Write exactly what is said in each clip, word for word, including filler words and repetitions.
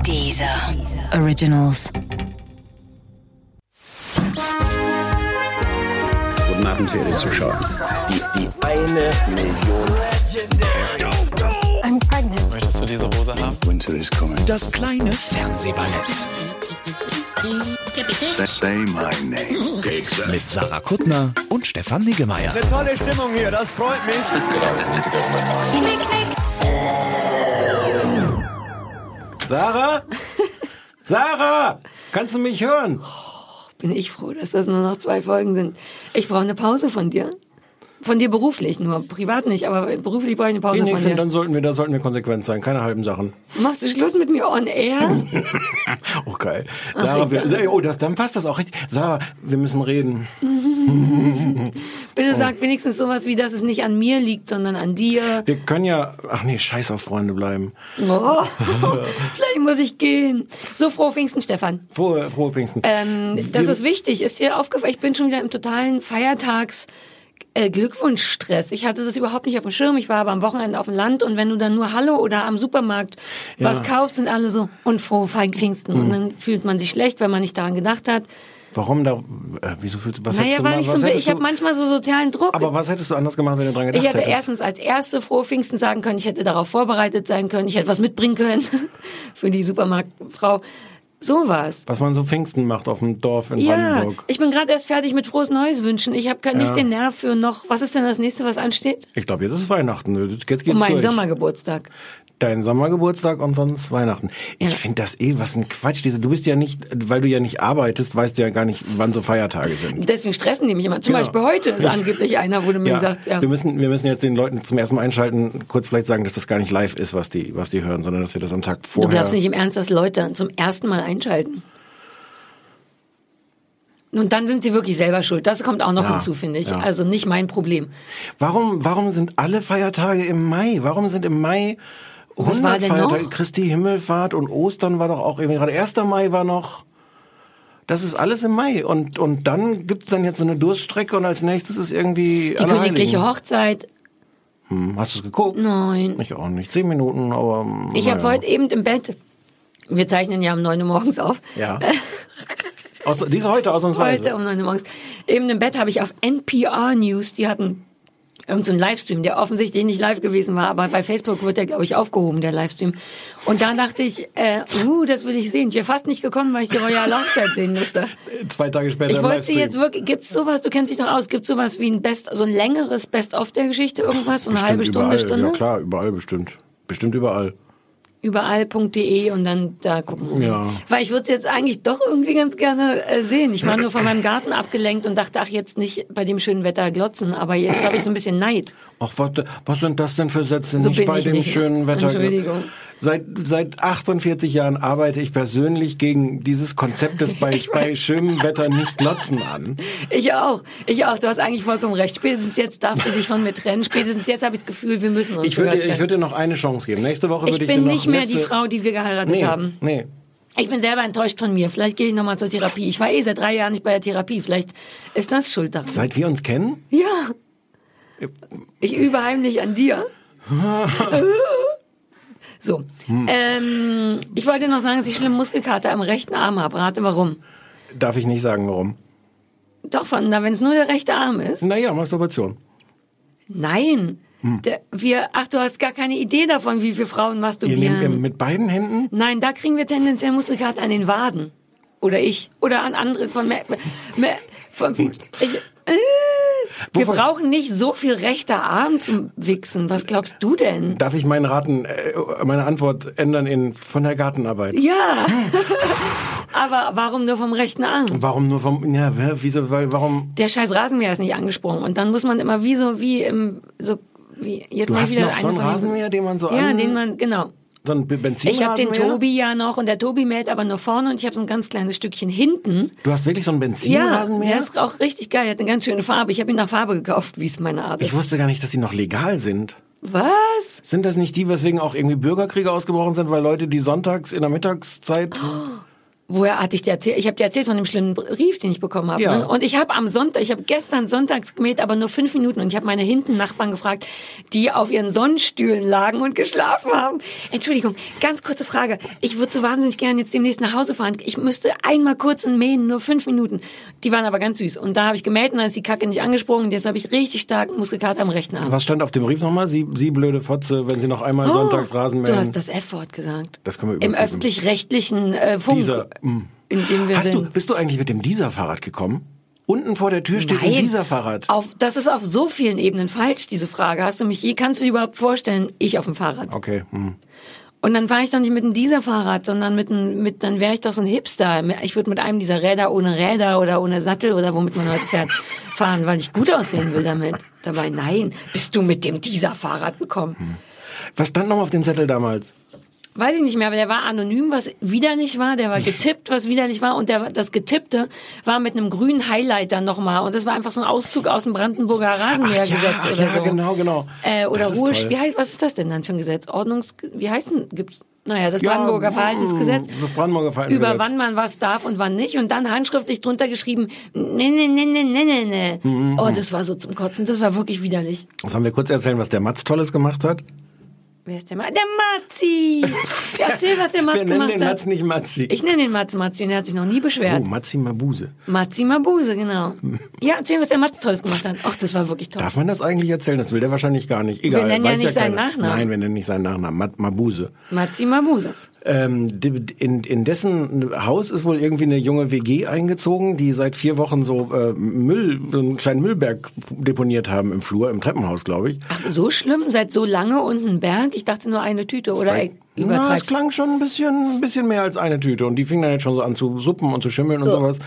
Deezer Originals. Guten Abend, verehrte Zuschauer. Die, die eine Million. I'm pregnant. Möchtest du diese Hose haben? Winter is coming. Das kleine Fernsehballett. Say my name. Mit Sarah Kuttner und Stefan Niggemeier. Eine tolle Stimmung hier, das freut mich. Sarah? Sarah! Kannst du mich hören? Bin ich froh, dass das nur noch zwei Folgen sind. Ich brauche eine Pause von dir. Von dir beruflich nur, privat nicht, aber beruflich brauche ich eine Pause Nee, nee, von find, dir. dann sollten wir, da sollten wir konsequent sein, keine halben Sachen. Machst du Schluss mit mir on air? Oh, geil. Sarah, wir, oh, das, dann passt das auch richtig. Sarah, wir müssen reden. Bitte Oh. sag wenigstens sowas wie, dass es nicht an mir liegt, sondern an dir. Wir können ja, ach nee, scheiß auf Freunde bleiben. Oh, vielleicht muss ich gehen. So, frohe Pfingsten, Stefan. Frohe, frohe Pfingsten. Ähm, das Wir- ist wichtig. Ist dir aufgefallen? Ich bin schon wieder im totalen Feiertags- äh, Glückwunschstress. Ich hatte das überhaupt nicht auf dem Schirm. Ich war aber am Wochenende auf dem Land und wenn du dann nur Hallo oder am Supermarkt Ja. was kaufst, sind alle so und frohe Pfingsten. Mhm. Und dann fühlt man sich schlecht, wenn man nicht daran gedacht hat. Warum da, äh, wieso fühlst du, was Naja, hättest du weil mal, ich was so, hättest ich habe du, manchmal so sozialen Druck. aber was hättest du anders gemacht, wenn du dran gedacht Ich hätte hättest? erstens als erste frohe Pfingsten sagen können, ich hätte darauf vorbereitet sein können, ich hätte was mitbringen können für die Supermarktfrau. Sowas. Was man so Pfingsten macht auf dem Dorf in Ja, Brandenburg. ich bin gerade erst fertig mit frohes Neues wünschen. Ich habe nicht Ja. den Nerv für noch. Was ist denn das nächste, was ansteht? Ich glaube, jetzt ist Weihnachten. Jetzt geht's Um meinen durch. Sommergeburtstag. Dein Sommergeburtstag und sonst Weihnachten. Ich Ja. finde das eh was ein Quatsch. Diese, du bist ja nicht, weil du ja nicht arbeitest, weißt du ja gar nicht, wann so Feiertage sind. Deswegen stressen die mich immer. Zum Ja. Beispiel heute ist angeblich einer, wurde mir Ja, gesagt, ja. wir müssen, wir müssen jetzt den Leuten zum ersten Mal einschalten, kurz vielleicht sagen, dass das gar nicht live ist, was die, was die hören, sondern dass wir das am Tag Du vorher. glaubst nicht im Ernst, dass Leute zum ersten Mal einschalten. Und dann sind sie wirklich selber schuld. Das kommt auch noch Ja, hinzu, finde ich. ja. Also nicht mein Problem. Warum, warum sind alle Feiertage im Mai? Warum sind im Mai Was war hundert denn Feiertage? noch? Christi Himmelfahrt und Ostern war doch auch irgendwie gerade erster Mai war noch. Das ist alles im Mai. Und, und dann gibt's dann jetzt so eine Durststrecke und als nächstes ist irgendwie Die Allerheiligen. königliche Hochzeit, Hm, hast du es geguckt? nein. Ich auch nicht. Zehn Minuten, aber. Ich habe naja. heute eben im Bett, wir zeichnen ja um neun Uhr morgens auf. Ja. Aus, diese heute ausnahmsweise. Heute um neun Uhr morgens. Eben im Bett habe ich auf N P R News, die hatten irgendeinen Livestream, der offensichtlich nicht live gewesen war, aber bei Facebook wird der, glaube ich, aufgehoben, der Livestream. Und da dachte ich, äh, uh, das will ich sehen. Ich wäre fast nicht gekommen, weil ich die royale Hochzeit sehen musste. Zwei Tage später Ich im wollte sie Livestream. jetzt wirklich, gibt's sowas, du kennst dich doch aus, gibt's sowas wie ein Best, so ein längeres Best-of der Geschichte, irgendwas, so eine Bestimmt halbe Stunde, überall. Stunde? Ja klar, überall bestimmt. Bestimmt überall. Überall punkt de und dann da gucken. Ja. Weil ich würde es jetzt eigentlich doch irgendwie ganz gerne äh, sehen. Ich war nur von meinem Garten abgelenkt und dachte, ach, jetzt nicht bei dem schönen Wetter glotzen, aber jetzt habe ich so ein bisschen Neid. Ach, was, was sind das denn für Sätze? So nicht bin bei ich dem nicht. schönen Wetter. Entschuldigung. Seit, seit achtundvierzig Jahren arbeite ich persönlich gegen dieses Konzept des bei, bei schönem Wetter nicht glotzen an. Ich auch. Ich auch. Du hast eigentlich vollkommen recht. Spätestens jetzt darfst du dich von mir trennen. Spätestens jetzt habe ich das Gefühl, wir müssen uns Ich würde, sogar ich trennen. würde dir noch eine Chance geben. Nächste Woche würde Ich ich dir bin noch nicht mehr letzte, die Frau, die wir geheiratet nee, haben. Nee. Ich bin selber enttäuscht von mir. Vielleicht gehe ich nochmal zur Therapie. Ich war eh seit drei Jahren nicht bei der Therapie. Vielleicht ist das schuld daran. Seit wir uns kennen? Ja. Ich übe heimlich an dir. So. Hm. Ähm, ich wollte noch sagen, dass ich schlimm Muskelkater am rechten Arm habe. Rate warum. Darf ich nicht sagen, warum. Doch, wenn es nur der rechte Arm ist. Naja, Masturbation. Nein. Hm. Der, wir, ach, du hast gar keine Idee davon, wie wir Frauen Ihr masturbieren. nehmt mit beiden Händen? Nein, da kriegen wir tendenziell Muskelkater an den Waden. Oder ich. Oder an andere von mehr, mehr von, ich, äh, wir Wovon- brauchen nicht so viel rechter Arm zum Wichsen. Was glaubst du denn? Darf ich meinen Raten, äh, meine Antwort ändern in von der Gartenarbeit? Ja. Aber warum nur vom rechten Arm? Warum nur vom, ja, wieso, weil, warum? Der scheiß Rasenmäher ist nicht angesprungen. Und dann muss man immer wie so, wie im, so, wie, jetzt Du mal hast wieder noch so einen eine von diesen- Rasenmäher, den man so Ja, an... den man, genau. So ein Ich habe den Benzinrasenmäher? Tobi ja noch und der Tobi mäht aber nur vorne und ich habe so ein ganz kleines Stückchen hinten. Du hast wirklich so einen Ja, Benzinrasenmäher? der ist auch richtig geil. Er hat eine ganz schöne Farbe. Ich habe ihn nach Farbe gekauft, wie es meine Art Ich ist. wusste gar nicht, dass die noch legal sind. Was? Sind das nicht die, weswegen auch irgendwie Bürgerkriege ausgebrochen sind, weil Leute, die sonntags in der Mittagszeit... Woher hatte ich dir erzählt? Ich habe dir erzählt von dem schlimmen Brief, den ich bekommen habe. Ja. Ne? Und ich habe am Sonntag, ich habe gestern sonntags gemäht, aber nur fünf Minuten. Und ich habe meine hinten Nachbarn gefragt, die auf ihren Sonnenstühlen lagen und geschlafen haben. Entschuldigung, ganz kurze Frage. Ich würde so wahnsinnig gerne jetzt demnächst nach Hause fahren. Ich müsste einmal kurz mähen, nur fünf Minuten. Die waren aber ganz süß. Und da habe ich gemäht und dann ist die Kacke nicht angesprungen. Und jetzt habe ich richtig stark Muskelkater am rechten Arm. Was stand auf dem Brief nochmal? Sie, Sie blöde Fotze, wenn Sie noch einmal Oh, sonntags Rasen mähen. Du hast das F-Wort gesagt. Das können wir Im überprüfen. öffentlich-rechtlichen äh, Funk. Dieser, mh. In dem wir Hast du, sind. bist du eigentlich mit dem Dieser-Fahrrad gekommen? Unten vor der Tür steht Nein. ein Dieser-Fahrrad. Auf, das ist auf so vielen Ebenen falsch, diese Frage. Hast du mich je, kannst du dir überhaupt vorstellen, ich auf dem Fahrrad? Okay. Hm. Und dann fahre ich doch nicht mit einem Dieser-Fahrrad, sondern mit einem, mit, dann wäre ich doch so ein Hipster. Ich würde mit einem dieser Räder ohne Räder oder ohne Sattel oder womit man heute fährt, fahren, weil ich gut aussehen will damit. Dabei, nein, bist du mit dem Dieser-Fahrrad gekommen? Hm. Was stand noch auf dem Zettel damals? Weiß ich nicht mehr, aber der war anonym, was widerlich war, der war getippt, was widerlich war, und der, das Getippte war mit einem grünen Highlighter nochmal, und das war einfach so ein Auszug aus dem Brandenburger Rasenmähergesetz ach ja, oder ja, so. genau, genau. Äh, oder Das ist Ruhe, toll. wie heißt, was ist das denn dann für ein Gesetz? Ordnungs, wie heißt denn, gibt's, naja, das Ja, Brandenburger mm, Verhaltensgesetz. Das Brandenburger Verhaltensgesetz. Über wann man was darf und wann nicht, und dann handschriftlich drunter geschrieben, ne, ne, ne, ne, ne, ne, ne. Mhm. Oh, das war so zum Kotzen, das war wirklich widerlich. Sollen wir kurz erzählen, was der Matz Tolles gemacht hat? Wer ist der Matz? Der Matzi! Erzähl, was der Matz Wir nennen gemacht den hat. Matz nicht Matzi. Ich nenne den Matz Matzi und er hat sich noch nie beschwert. Oh, Matzi Mabuse. Matzi Mabuse, genau. Ja, erzähl, was der Matz Tolles gemacht hat. Ach, das war wirklich toll. Darf man das eigentlich erzählen? Das will der wahrscheinlich gar nicht. Egal, Wir nennen ja weiß nicht seinen keiner. Nachnamen. Nein, wir nennen nicht seinen Nachnamen. Mat- Mabuse. Matzi Mabuse. Ähm, in, in dessen Haus ist wohl irgendwie eine junge W G eingezogen, die seit vier Wochen so äh, Müll, so einen kleinen Müllberg deponiert haben im Flur, im Treppenhaus, glaube ich. Ach, so schlimm? Seit so lange und ein Berg? Ich dachte nur eine Tüte, oder Vielleicht- ey, Na, es übertreibst. klang schon ein bisschen, ein bisschen mehr als eine Tüte. Und die fing dann jetzt schon so an zu suppen und zu schimmeln und sowas.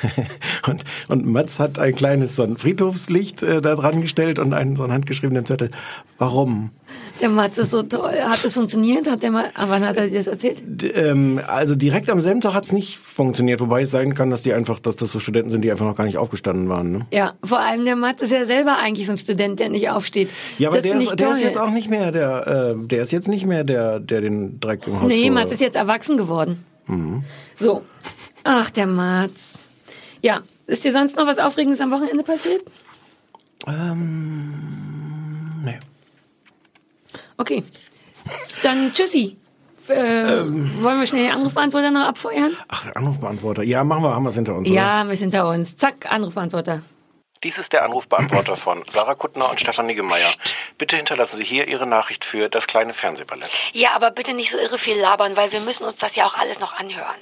Und, und Matz hat ein kleines so ein Friedhofslicht äh, da dran gestellt und einen so einen handgeschriebenen Zettel. Warum? Der Matz ist so toll. Hat das funktioniert? Hat der mal, ah, wann hat er dir das erzählt? D- ähm, also direkt am selben Tag hat's nicht funktioniert, wobei es sein kann, dass die einfach, dass das so Studenten sind, die einfach noch gar nicht aufgestanden waren. Ne? Ja, vor allem der Matz ist ja selber eigentlich so ein Student, der nicht aufsteht. Ja, aber das der find ich ist, der toll. ist jetzt auch nicht mehr der, äh, der ist jetzt nicht mehr der, der den Dreck im Haus. Nee, vor- Matz ist jetzt erwachsen geworden. Mhm. So. Ach, der Matz. Ja, ist dir sonst noch was Aufregendes am Wochenende passiert? Ähm, nee. Okay. Dann tschüssi. Äh, Wollen wir schnell den Anrufbeantworter noch abfeuern? Ach, Anrufbeantworter. Ja, machen wir, haben wir es hinter uns. Oder? Ja, wir sind hinter uns. Zack, Anrufbeantworter. Dies ist der Anrufbeantworter von Sarah Kuttner und Stefan Niggemeier. Bitte hinterlassen Sie hier Ihre Nachricht für das kleine Fernsehballett. Ja, aber bitte nicht so irre viel labern, weil wir müssen uns das ja auch alles noch anhören.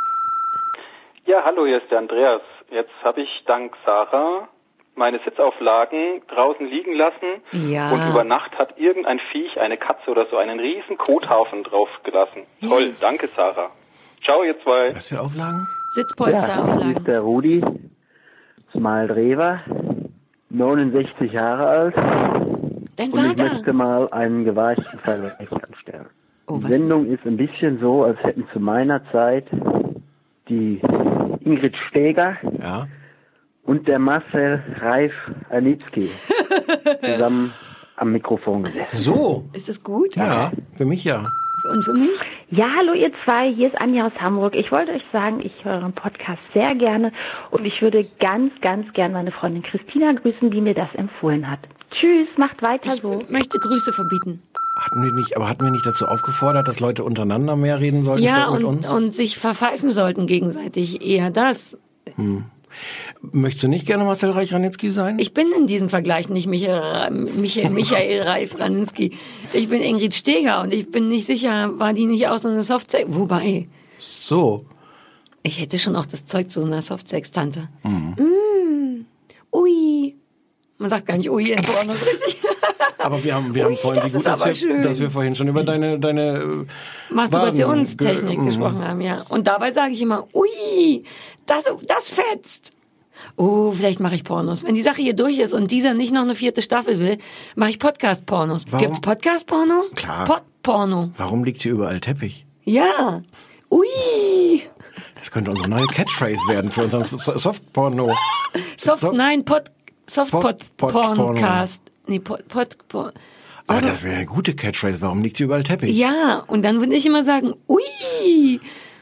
Ja, hallo, hier ist der Andreas. Jetzt habe ich dank Sarah meine Sitzauflagen draußen liegen lassen Ja. und über Nacht hat irgendein Viech, eine Katze oder so, einen riesen Kothaufen drauf gelassen. Toll, danke Sarah. Ciao, ihr zwei. Was für Auflagen? Sitzpolsterauflagen. Hier ist der Rudi, Smaldrever, neunundsechzig Jahre alt. Dein Und ich Vater. möchte mal einen geweichten Vergleich anstellen. Oh, Die was? Sendung ist ein bisschen so, als hätten zu meiner Zeit die Ingrid Steger Ja. und der Marcel Reif-Anitzky zusammen am Mikrofon gesessen. So. Ist das gut? Ja, für mich ja. Und für mich? Ja, hallo ihr zwei, hier ist Anja aus Hamburg. Ich wollte euch sagen, ich höre einen Podcast sehr gerne und ich würde ganz, ganz gern meine Freundin Christina grüßen, die mir das empfohlen hat. Tschüss, macht weiter Ich so. möchte Grüße verbieten. Hatten wir nicht, aber hatten wir nicht dazu aufgefordert, dass Leute untereinander mehr reden sollten Ja, statt mit und, uns? und sich verpfeifen sollten gegenseitig. Eher das. Möchtest du nicht gerne Marcel Reich-Ranitzky sein? Ich bin in diesem Vergleich nicht Michael, Michael, Michael Reif-Ranitzky. Ich bin Ingrid Steger und ich bin nicht sicher, war die nicht auch so eine Softsex... Wobei, So. ich hätte schon auch das Zeug zu so einer Softsex-Tante. Mhm. Mm, ui. Man sagt gar nicht ui in Pornos, richtig? Aber wir haben, wir haben Ui, vorhin, das wie gut, ist dass aber wir, schön. dass wir vorhin schon über deine, deine äh, Masturbationstechnik Waden ge- gesprochen haben, ja. Und dabei sage ich immer, ui, das, das fetzt. Oh, vielleicht mache ich Pornos. Wenn die Sache hier durch ist und dieser nicht noch eine vierte Staffel will, mache ich Podcast-Pornos. Warum? Gibt's Podcast-Porno? Klar. Pod-Porno. Warum liegt hier überall Teppich? Ja. Ui. Das könnte unsere neue Catchphrase werden für unseren So- Softporno. Soft, Soft- nein, Pod, Soft Pod- Pod, Pod- Porncast. Nee, Pod, Pod, Pod. Aber das wäre eine gute Catchphrase. Warum liegt hier überall Teppich? Ja, und dann würde ich immer sagen, ui.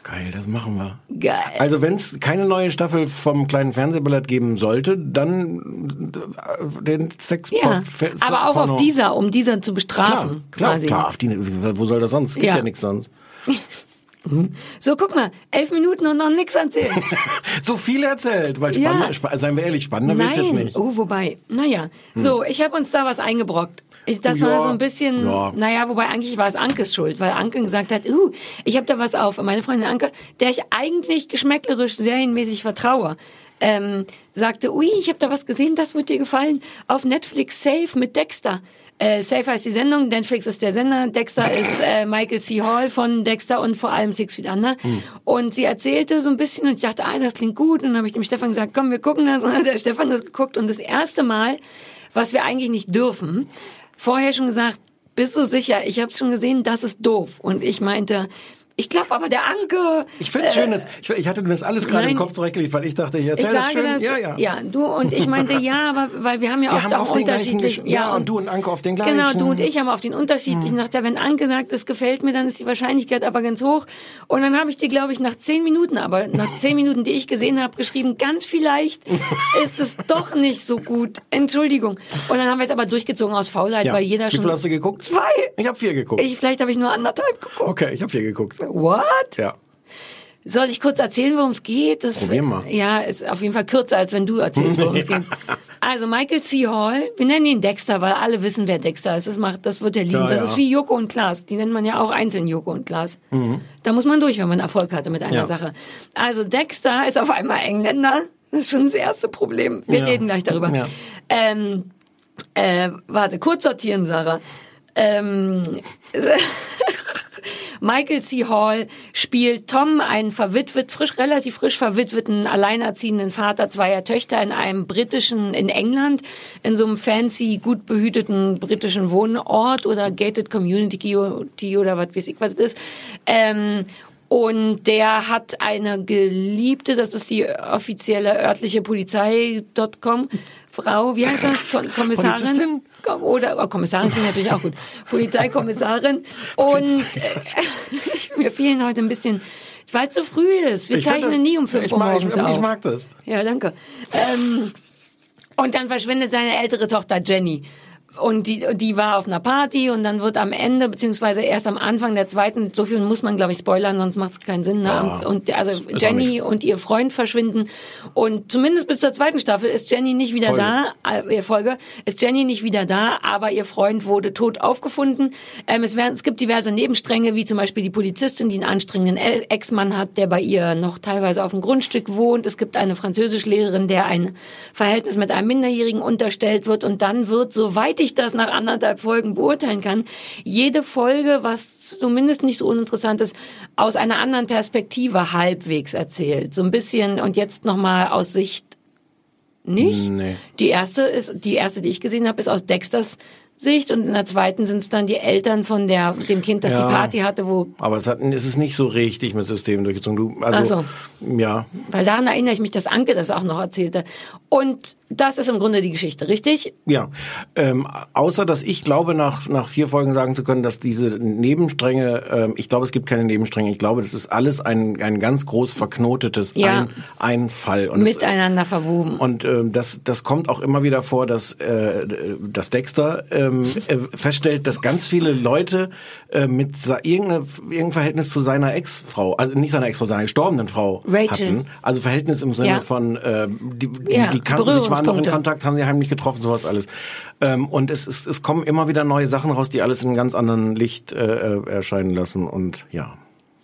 Geil, das machen wir. Geil. Also wenn es keine neue Staffel vom kleinen Fernsehballett geben sollte, dann den Sex. Ja, aber auch auf dieser, um dieser zu bestrafen. Klar, quasi. klar, klar auf die, wo soll das sonst? Gibt ja, ja nichts sonst. So, guck mal, elf Minuten und noch nichts erzählt. So viel erzählt, weil spannender, ja. sp- seien wir ehrlich, spannender wird's jetzt nicht. Oh, wobei, naja. Hm. So, ich habe uns da was eingebrockt. Ich, das ja, war so ein bisschen, ja. naja, wobei eigentlich war es Ankes Schuld, weil Anke gesagt hat, uh, ich habe da was auf. Meine Freundin Anke, der ich eigentlich geschmäcklerisch serienmäßig vertraue, ähm, sagte, ui, ich habe da was gesehen, das wird dir gefallen. Auf Netflix Safe mit Dexter. Äh, Safe heißt die Sendung, Netflix ist der Sender, Dexter ist äh, Michael C. Hall von Dexter und vor allem Six Feet Under. Hm. Und sie erzählte so ein bisschen und ich dachte, ah, das klingt gut. Und dann habe ich dem Stefan gesagt, komm, wir gucken das. Und der Stefan das geguckt und das erste Mal, was wir eigentlich nicht dürfen, vorher schon gesagt, bist du sicher? Ich habe schon gesehen, das ist doof. Und ich meinte, ich glaube aber der Anke. Ich finde es äh, schön, dass, ich, ich hatte mir das alles gerade im Kopf zurechtgelegt, weil ich dachte, ich erzähl das schön. Das, ja, ja. ja, du und ich meinte, ja, aber weil wir haben ja wir oft haben auch unterschiedlich. Ja, ja, und du und Anke auf den gleichen. Genau, du und ich haben auf den unterschiedlichen. Hm. Dachte, wenn Anke sagt, das gefällt mir, dann ist die Wahrscheinlichkeit aber ganz hoch. Und dann habe ich dir, glaube ich, nach zehn Minuten, aber nach zehn Minuten, die ich gesehen habe, geschrieben, ganz vielleicht ist es doch nicht so gut. Entschuldigung. Und dann haben wir es aber durchgezogen aus Faulheit, ja. weil jeder schon... Wie viel hast du geguckt? Zwei. Ich habe vier geguckt. Ich, vielleicht habe ich nur anderthalb geguckt. Okay, ich habe vier geguckt. What? Ja. Soll ich kurz erzählen, worum es geht? Das Probier mal. Ja, ist auf jeden Fall kürzer, als wenn du erzählst, worum es geht. Also Michael C. Hall, wir nennen ihn Dexter, weil alle wissen, wer Dexter ist. Das macht, das wird er lieben. Ja, das ja. ist wie Joko und Klaas. Die nennt man ja auch einzeln Joko und Klaas. Mhm. Da muss man durch, wenn man Erfolg hatte mit einer ja. Sache. Also Dexter ist auf einmal Engländer. Das ist schon das erste Problem. Wir ja. reden gleich darüber. Ja. Ähm, äh, warte, kurz sortieren, Sarah. Ähm, Michael C. Hall spielt Tom, einen verwitwet, frisch, relativ frisch verwitweten, alleinerziehenden Vater zweier Töchter in einem britischen, in England, in so einem fancy, gut behüteten britischen Wohnort oder Gated Community oder was weiß ich, was das ist. Ähm, Und der hat eine Geliebte, das ist die offizielle örtliche Polizei Punkt com. Frau, wie heißt das? Kommissarin? Oder oh, Kommissarin klingt natürlich auch gut. Polizeikommissarin. Und äh, mir fehlen heute ein bisschen, weil es so früh ist. Wir ich zeichnen das, nie um fünf Uhr morgens auf. Ich mag das. Ja, danke. Ähm, und dann verschwindet seine ältere Tochter Jenny. Und die, die war auf einer Party und dann wird am Ende, beziehungsweise erst am Anfang der zweiten, so viel muss man, glaube ich, spoilern, sonst macht es keinen Sinn. Ne? Ja, und also Jenny und ihr Freund verschwinden. Und zumindest bis zur zweiten Staffel ist Jenny nicht wieder Folge. da, äh, Folge, ist Jenny nicht wieder da, aber ihr Freund wurde tot aufgefunden. Ähm, es, werden, es gibt diverse Nebenstränge, wie zum Beispiel die Polizistin, die einen anstrengenden Ex-Mann hat, der bei ihr noch teilweise auf dem Grundstück wohnt. Es gibt eine Französischlehrerin, der ein Verhältnis mit einem Minderjährigen unterstellt wird. Und dann wird, soweit ich das nach anderthalb Folgen beurteilen kann, jede Folge, was zumindest nicht so uninteressant ist, aus einer anderen Perspektive halbwegs erzählt. So ein bisschen, und jetzt nochmal aus Sicht nicht. Nee. Die erste ist, die erste, die ich gesehen habe, ist aus Dexters Sicht und in der zweiten sind es dann die Eltern von der dem Kind, das ja, die Party hatte, wo... Aber es, hat, es ist nicht so richtig mit Systemen durchgezogen. Du, also, Ach so. Ja. Weil daran erinnere ich mich, dass Anke das auch noch erzählte. Und das ist im Grunde die Geschichte, richtig? Ja. Ähm, außer, dass ich glaube, nach nach vier Folgen sagen zu können, dass diese Nebenstränge, ähm, ich glaube, es gibt keine Nebenstränge. Ich glaube, das ist alles ein ein ganz groß verknotetes ja. ein, ein Fall. Und miteinander es, verwoben. Und ähm, das das kommt auch immer wieder vor, dass äh, dass Dexter ähm, äh, feststellt, dass ganz viele Leute äh, mit sa- irgendein irgendein Verhältnis zu seiner Ex-Frau, also nicht seiner Ex-Frau, seiner gestorbenen Frau Rachel. hatten. Also Verhältnis im Sinne ja. von äh, die die, ja, die kannten sich, waren noch in Kontakt, haben sie heimlich getroffen, sowas alles. Ähm, und es, es, es kommen immer wieder neue Sachen raus, die alles in einem ganz anderen Licht äh, erscheinen lassen. Und ja.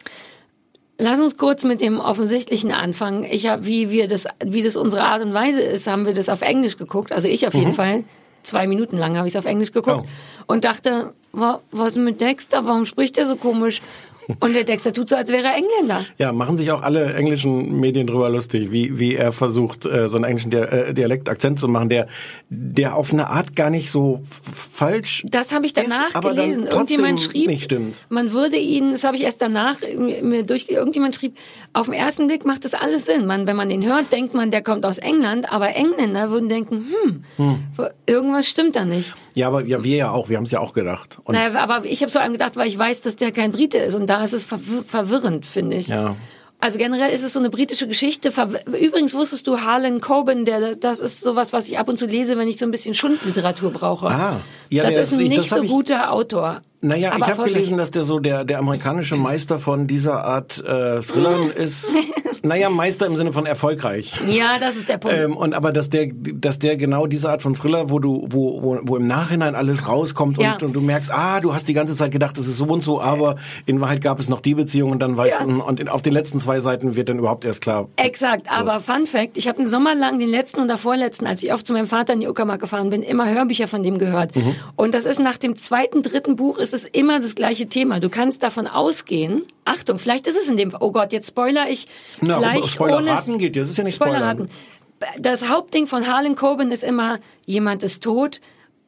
Lass uns kurz mit dem Offensichtlichen anfangen. Ich habe, wie wir das, wie das unsere Art und Weise ist, haben wir das auf Englisch geguckt. Also ich auf jeden mhm. Fall. Zwei Minuten lang habe ich es auf Englisch geguckt. Oh. Und dachte, was ist mit Dexter? Warum spricht er so komisch? Und der Dexter tut so, als wäre er Engländer. Ja, machen sich auch alle englischen Medien drüber lustig, wie wie er versucht, äh, so einen englischen Dialekt, Akzent zu machen, der der auf eine Art gar nicht so falsch ist. Das habe ich danach aber gelesen. Dann irgendjemand schrieb, nicht stimmt. Man würde ihn, das habe ich erst danach mir durch, irgendjemand schrieb, auf den ersten Blick macht das alles Sinn. Man, wenn man den hört, denkt man, der kommt aus England, aber Engländer würden denken, hm, hm. irgendwas stimmt da nicht. Ja, aber ja, wir ja auch, wir haben es ja auch gedacht. Und naja, aber ich habe so gedacht, weil ich weiß, dass der kein Brite ist und da Ja, es ist verwir- verwirrend, finde ich. Ja. Also generell ist es so eine britische Geschichte. Übrigens wusstest du, Harlan Coben, der, das ist sowas, was ich ab und zu lese, wenn ich so ein bisschen Schundliteratur brauche. Ah, ja, das der ist ein ich, nicht das so ich, guter Autor. Naja, aber ich habe erfolgreich. gelesen, dass der so der der amerikanische Meister von dieser Art äh, Thrillern ist. Naja, Meister im Sinne von erfolgreich. Ja, das ist der Punkt. Ähm, und aber dass der dass der genau diese Art von Thriller, wo du wo wo, wo im Nachhinein alles rauskommt und, Ja. und du merkst, ah, du hast die ganze Zeit gedacht, es ist so und so, aber in Wahrheit gab es noch die Beziehung und dann weißt Ja. du, und in, auf den letzten zwei Seiten wird dann überhaupt erst klar. Exakt, aber Fun Fact, ich habe einen Sommer lang, den letzten und der vorletzten, als ich oft zu meinem Vater in die Uckermark gefahren bin, immer Hörbücher von dem gehört. Mhm. Und das ist nach dem zweiten, dritten Buch ist es immer das gleiche Thema. Du kannst davon ausgehen, Achtung, vielleicht ist es in dem, oh Gott, jetzt spoiler ich, Na, aber vielleicht Spoiler ohne... raten geht ja, das ist ja nicht Spoiler Spoiler. raten. Das Hauptding von Harlan Coben ist immer, jemand ist tot,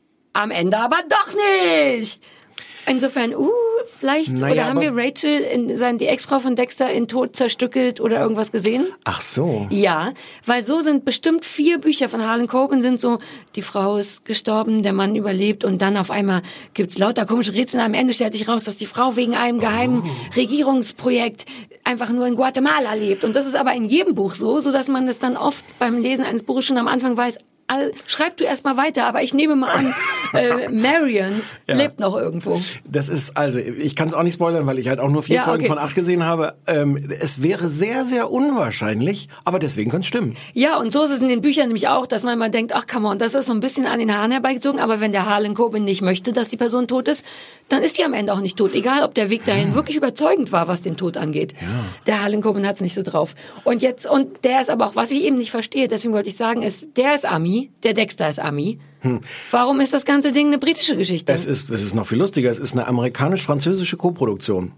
am Ende aber doch nicht. Insofern, uh, vielleicht, Naja, oder haben aber- wir Rachel, in, sein, die Ex-Frau von Dexter, in Tod zerstückelt oder irgendwas gesehen? Ach so. Ja, weil so sind bestimmt vier Bücher von Harlan Coben sind so, die Frau ist gestorben, der Mann überlebt und dann auf einmal gibt's lauter komische Rätsel. Am Ende stellt sich raus, dass die Frau wegen einem geheimen Regierungsprojekt einfach nur in Guatemala lebt. Und das ist aber in jedem Buch so, so dass man das dann oft beim Lesen eines Buches schon am Anfang weiß, all, schreib du erst mal weiter, aber ich nehme mal an, äh, Marion Ja. lebt noch irgendwo. Das ist, also, ich kann es auch nicht spoilern, weil ich halt auch nur vier Ja, Folgen okay. von acht gesehen habe. Ähm, es wäre sehr, sehr unwahrscheinlich, aber deswegen könnte es stimmen. Ja, und so ist es in den Büchern nämlich auch, dass man mal denkt, ach come on, das ist so ein bisschen an den Haaren herbeigezogen, aber wenn der Harlan Coben nicht möchte, dass die Person tot ist, dann ist die am Ende auch nicht tot. Egal, ob der Weg dahin wirklich überzeugend war, was den Tod angeht. Ja. Der Harlan Coben hat's nicht so drauf. Und jetzt, und der ist aber auch, was ich eben nicht verstehe, deswegen wollte ich sagen, ist, der ist Ami, der Dexter ist Ami. Hm. Warum ist das ganze Ding eine britische Geschichte? Es ist, es ist noch viel lustiger. Es ist eine amerikanisch-französische Koproduktion,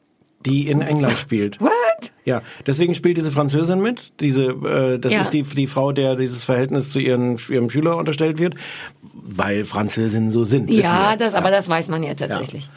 die in England spielt. What? Ja, deswegen spielt diese Französin mit. Diese, äh, das Ja. ist die die Frau, der dieses Verhältnis zu ihren ihrem Schüler unterstellt wird, weil Französinnen so sind. wissen Ja, wir. das, aber das weiß man ja tatsächlich.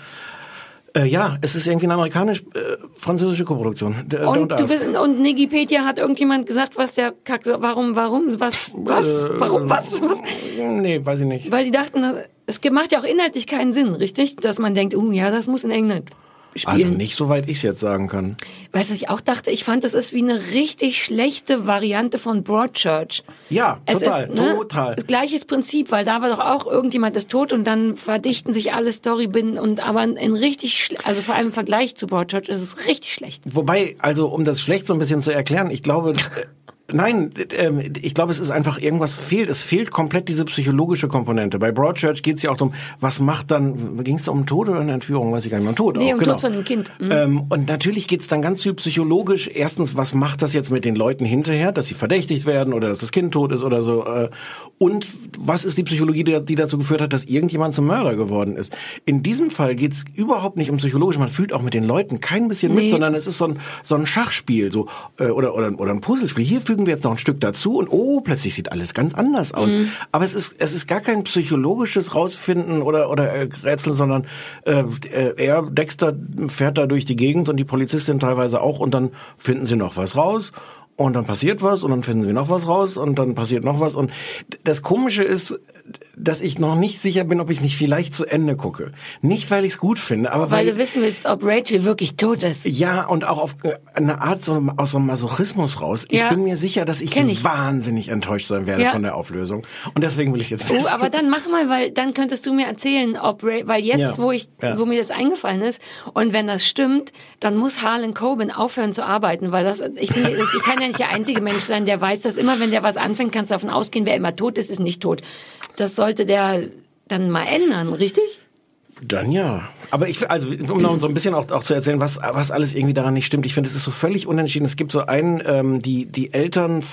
Äh, ja, es ist irgendwie eine amerikanisch-französische Koproduktion. D- Und, don't du ask. bist, und Nigipedia hat irgendjemand gesagt, was der Kack, warum, warum, was, was, Äh, warum, was, was? Nee, weiß ich nicht. Weil die dachten, es macht ja auch inhaltlich keinen Sinn, richtig? Dass man denkt, oh ja, das muss in England spielen. Also nicht, soweit ich es jetzt sagen kann. Weißt du, was ich auch dachte? Ich fand, das ist wie eine richtig schlechte Variante von Broadchurch. Ja, Es total, ist, ne, total. Gleiches Prinzip, weil da war doch auch irgendjemand ist tot und dann verdichten sich alle Storybinden und aber in richtig, schl- also vor allem im Vergleich zu Broadchurch ist es richtig schlecht. Wobei, also um das schlecht so ein bisschen zu erklären, ich glaube, äh, nein, ähm, ich glaube, es ist einfach irgendwas fehlt. Es fehlt komplett diese psychologische Komponente. Bei Broadchurch geht es ja auch darum, was macht dann, ging es da um Tod oder eine Entführung, weiß ich gar nicht mehr, um Tod Nee, auch, um genau. Tod von einem Kind. Mhm. Ähm, und natürlich geht es dann ganz viel psychologisch. Erstens, was macht das jetzt mit den Leuten hinterher, dass sie verdächtigt werden oder dass das Kind tot ist oder so. Äh, und was ist die Psychologie, die, die dazu geführt hat, dass irgendjemand zum Mörder geworden ist. In diesem Fall geht es überhaupt nicht um psychologisch. Man fühlt auch mit den Leuten kein bisschen mit, Nee. sondern es ist so ein, so ein Schachspiel so äh, oder, oder, oder ein Puzzlespiel. Hier fügen wir jetzt noch ein Stück dazu und oh, plötzlich sieht alles ganz anders aus. Mhm. Aber es ist, es ist gar kein psychologisches Rausfinden oder, oder äh, Rätsel, sondern äh, äh, er, Dexter, fährt da durch die Gegend und die Polizistin teilweise auch und dann finden sie noch was raus. Und dann passiert was und dann finden sie noch was raus und dann passiert noch was. Und das Komische ist, dass ich noch nicht sicher bin, ob ich es nicht vielleicht zu Ende gucke. Nicht, weil ich es gut finde, aber Weil weil... du wissen willst, ob Rachel wirklich tot ist. Ja, und auch auf äh, eine Art so, aus so einem Masochismus raus. Ich Ja. bin mir sicher, dass ich, Kenn ich. wahnsinnig enttäuscht sein werde Ja. von der Auflösung. Und deswegen will ich jetzt Oh, wissen. aber dann mach mal, weil dann könntest du mir erzählen, ob Ray, weil jetzt, Ja. wo ich, Ja. wo mir das eingefallen ist, und wenn das stimmt, dann muss Harlan Coben aufhören zu arbeiten, weil das, ich bin, das, ich kann ja nicht der einzige Mensch sein, der weiß, dass immer, wenn der was anfängt, kannst du davon ausgehen, wer immer tot ist, ist nicht tot. Das sollte der dann mal ändern, richtig? Dann ja. Aber ich, also, um noch so ein bisschen auch, auch zu erzählen, was, was alles irgendwie daran nicht stimmt. Ich finde, es ist so völlig unentschieden. Es gibt so einen, ähm, die, die Eltern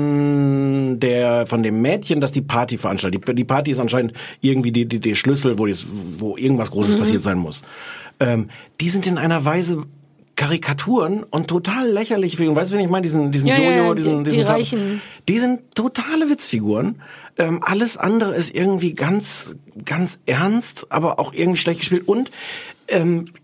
von der, von dem Mädchen, das die Party veranstaltet. Die, die Party ist anscheinend irgendwie die, die, der Schlüssel, wo, das, wo irgendwas Großes Mhm. passiert sein muss. Ähm, die sind in einer Weise Karikaturen und total lächerlich. Weißt du, wen ich meine? Diesen, diesen Ja, ja, Jojo, ja, diesen, die- diesen die Reichen. Die sind totale Witzfiguren. Ähm, alles andere ist irgendwie ganz, ganz ernst, aber auch irgendwie schlecht gespielt. Und ähm,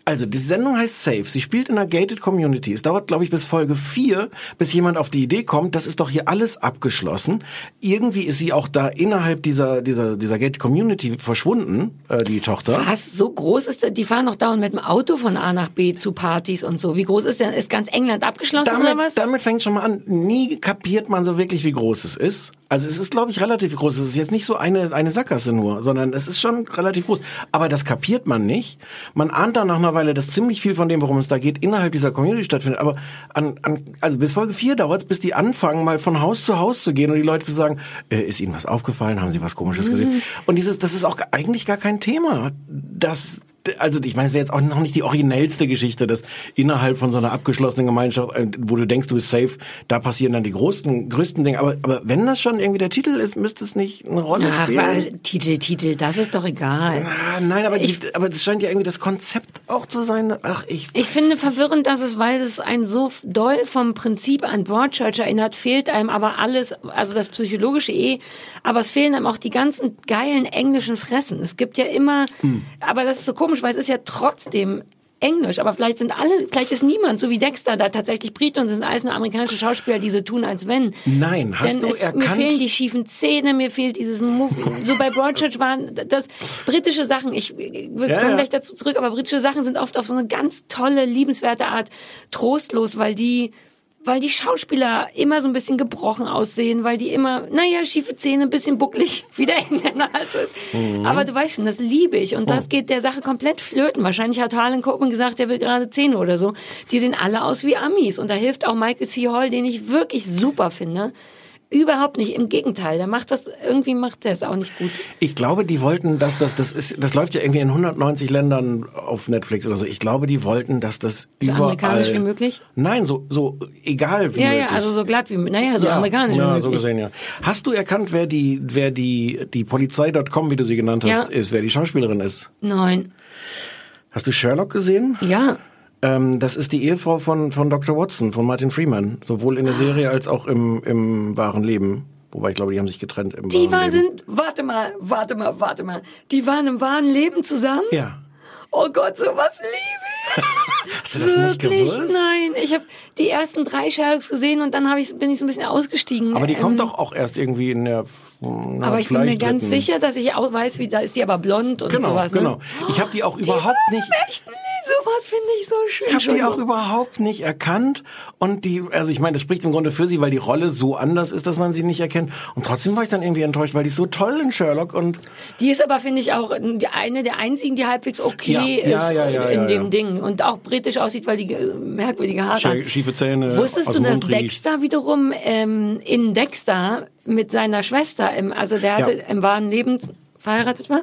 Also, die Sendung heißt Safe. Sie spielt in einer gated Community. Es dauert, glaube ich, bis Folge vier, bis jemand auf die Idee kommt, das ist doch hier alles abgeschlossen. Irgendwie ist sie auch da innerhalb dieser dieser dieser gated Community verschwunden, äh, die Tochter. Was? So groß ist das? Die fahren doch dauernd mit dem Auto von A nach B zu Partys und so. Wie groß ist denn? Ist ganz England abgeschlossen damit, oder was? Damit fängt schon mal an. Nie kapiert man so wirklich, wie groß es ist. Also es ist, glaube ich, relativ groß. Es ist jetzt nicht so eine eine Sackgasse nur, sondern es ist schon relativ groß. Aber das kapiert man nicht. Man ahnt dann nach einer Weile, dass ziemlich viel von dem, worum es da geht, innerhalb dieser Community stattfindet. Aber an, an also bis Folge vier dauert es, bis die anfangen, mal von Haus zu Haus zu gehen und die Leute zu sagen, äh, ist Ihnen was aufgefallen? Haben Sie was Komisches mhm. gesehen? Und dieses, das ist auch eigentlich gar kein Thema. Das Also ich meine, es wäre jetzt auch noch nicht die originellste Geschichte, dass innerhalb von so einer abgeschlossenen Gemeinschaft, wo du denkst, du bist safe, da passieren dann die größten, größten Dinge. Aber, aber wenn das schon irgendwie der Titel ist, müsste es nicht eine Rolle Ach, spielen. weil, Titel, Titel, das ist doch egal. Na, nein, aber ich, die, aber das scheint ja irgendwie das Konzept auch zu sein. Ach, ich. Ich finde verwirrend, dass es, weil es ein so doll vom Prinzip an Broadchurch erinnert, fehlt einem aber alles, also das psychologische eh, aber es fehlen einem auch die ganzen geilen englischen Fressen. Es gibt ja immer, hm. aber das ist so komisch, weil es ist ja trotzdem Englisch, aber vielleicht sind alle, vielleicht ist niemand, so wie Dexter, da tatsächlich Briten und es sind alles nur amerikanische Schauspieler, die so tun, als wenn. Nein, hast Denn du es, erkannt? Mir fehlen die schiefen Zähne, mir fehlt dieses Move. So bei Broadchurch waren das britische Sachen, ich, wir kommen ja, ja. gleich dazu zurück, aber britische Sachen sind oft auf so eine ganz tolle, liebenswerte Art trostlos, weil die weil die Schauspieler immer so ein bisschen gebrochen aussehen, weil die immer, naja, schiefe Zähne, ein bisschen bucklig, wie der Engländer halt so ist. Mhm. Aber du weißt schon, das liebe ich und das geht der Sache komplett flöten. Wahrscheinlich hat Harlan Coben gesagt, er will gerade Zähne oder so. Die sehen alle aus wie Amis und da hilft auch Michael C. Hall, den ich wirklich super finde. Überhaupt nicht, im Gegenteil. Der macht das, irgendwie macht der es auch nicht gut. Ich glaube, die wollten, dass das, das ist, das läuft ja irgendwie in hundertneunzig Ländern auf Netflix oder so. Ich glaube, die wollten, dass das so überall... amerikanisch wie möglich? Nein, so, so egal wie ja, möglich. Ja, ja, also so glatt wie, naja, so ja, amerikanisch ja, wie möglich. Ja, so gesehen, ja. Hast du erkannt, wer die, wer die, die Polizei Punkt com, wie du sie genannt hast, ja. ist, wer die Schauspielerin ist? Nein. Hast du Sherlock gesehen? Ja. Ähm, das ist die Ehefrau von, von Doktor Watson, von Martin Freeman. Sowohl in der Serie als auch im, im wahren Leben. Wobei ich glaube, die haben sich getrennt im Die wahren war, Leben. sind, warte mal, warte mal, warte mal. Die waren im wahren Leben zusammen? Ja. Oh Gott, sowas liebe ich. Hast du das nicht Wirklich? gewusst? Nein, ich habe die ersten drei Sherlocks gesehen und dann hab ich, bin ich so ein bisschen ausgestiegen. Aber die ähm, kommt doch auch erst irgendwie in der... Na, aber ich bin mir ganz dritten. sicher, dass ich auch weiß, wie da ist die aber blond und genau, sowas. Ne? Genau, ich habe die auch die überhaupt war nicht... Im echten Leben, sowas finde ich so schön. Ich habe die auch überhaupt nicht erkannt und die, also ich meine, das spricht im Grunde für sie, weil die Rolle so anders ist, dass man sie nicht erkennt. Und trotzdem war ich dann irgendwie enttäuscht, weil die ist so toll in Sherlock und... Die ist aber, finde ich, auch eine der einzigen, die halbwegs okay ja, ist ja, ja, ja, in ja, dem ja. Ding und auch britisch aussieht, weil die äh, merkwürdige Haare hat. Schiefe Zähne. Wusstest aus du, dem dass Mund riecht. Dexter wiederum ähm, in Dexter mit seiner Schwester, im, also der hatte Ja. im wahren Leben verheiratet war?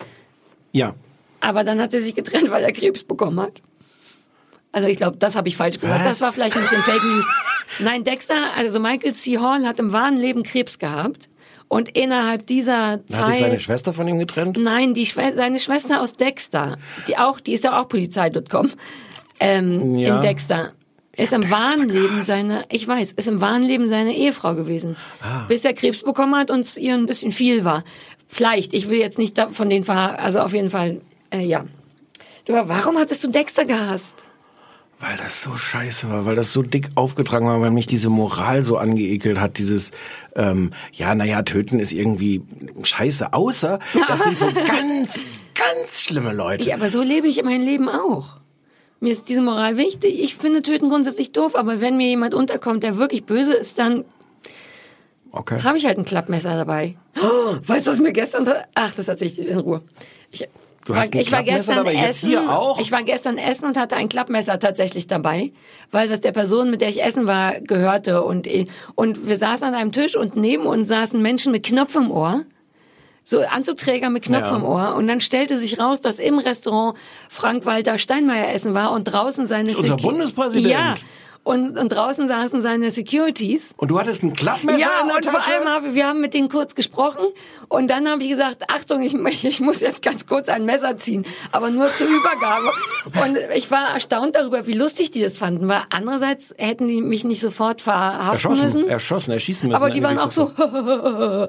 Ja. Aber dann hat er sich getrennt, weil er Krebs bekommen hat. Also ich glaube, das habe ich falsch gesagt. Was? Das war vielleicht ein bisschen Fake News. Nein, Dexter, also Michael C. Hall hat im wahren Leben Krebs gehabt. Und innerhalb dieser Zeit... Hat sich seine Schwester von ihm getrennt? Nein, die Schwe- seine Schwester aus Dexter, die auch, die ist ja auch Polizei Punkt com, ähm, Ja. in Dexter. Ist im wahren Leben seine, ich weiß, ist im wahren Leben seine Ehefrau gewesen. Ah. Bis er Krebs bekommen hat und es ihr ein bisschen viel war. Vielleicht, ich will jetzt nicht da von den Ver... Also auf jeden Fall, äh, ja. Du, warum hattest du Dexter gehasst? Weil das so scheiße war, weil das so dick aufgetragen war, weil mich diese Moral so angeekelt hat, dieses, ähm, ja, naja, töten ist irgendwie scheiße, außer das sind so ganz, ganz schlimme Leute. Ja, aber so lebe ich mein Leben auch. Mir ist diese Moral wichtig. Ich finde Töten grundsätzlich doof, aber wenn mir jemand unterkommt, der wirklich böse ist, dann Okay. habe ich halt ein Klappmesser dabei. Oh, weißt du, was mir gestern... Ach, das erzähle ich dir in Ruhe. Ich, Du hast ein ich war Klappmesser gestern dabei, jetzt essen. hier auch? Ich war gestern essen und hatte ein Klappmesser tatsächlich dabei, weil das der Person, mit der ich essen war, gehörte. Und, und wir saßen an einem Tisch und neben uns saßen Menschen mit Knopf im Ohr. So Anzugträger mit Knopf Ja. im Ohr. Und dann stellte sich raus, dass im Restaurant Frank-Walter Steinmeier essen war und draußen seine... Unser Secu- Bundespräsident. Ja. Und, und draußen saßen seine Securities. Und du hattest ein Klappmesser Ja, in der und Tasche? vor allem habe wir haben mit denen kurz gesprochen und dann habe ich gesagt, Achtung, ich, ich muss jetzt ganz kurz ein Messer ziehen, aber nur zur Übergabe. Und ich war erstaunt darüber, wie lustig die das fanden, weil andererseits hätten die mich nicht sofort verhaften Erschossen, müssen. erschossen, erschießen müssen. Aber die waren auch so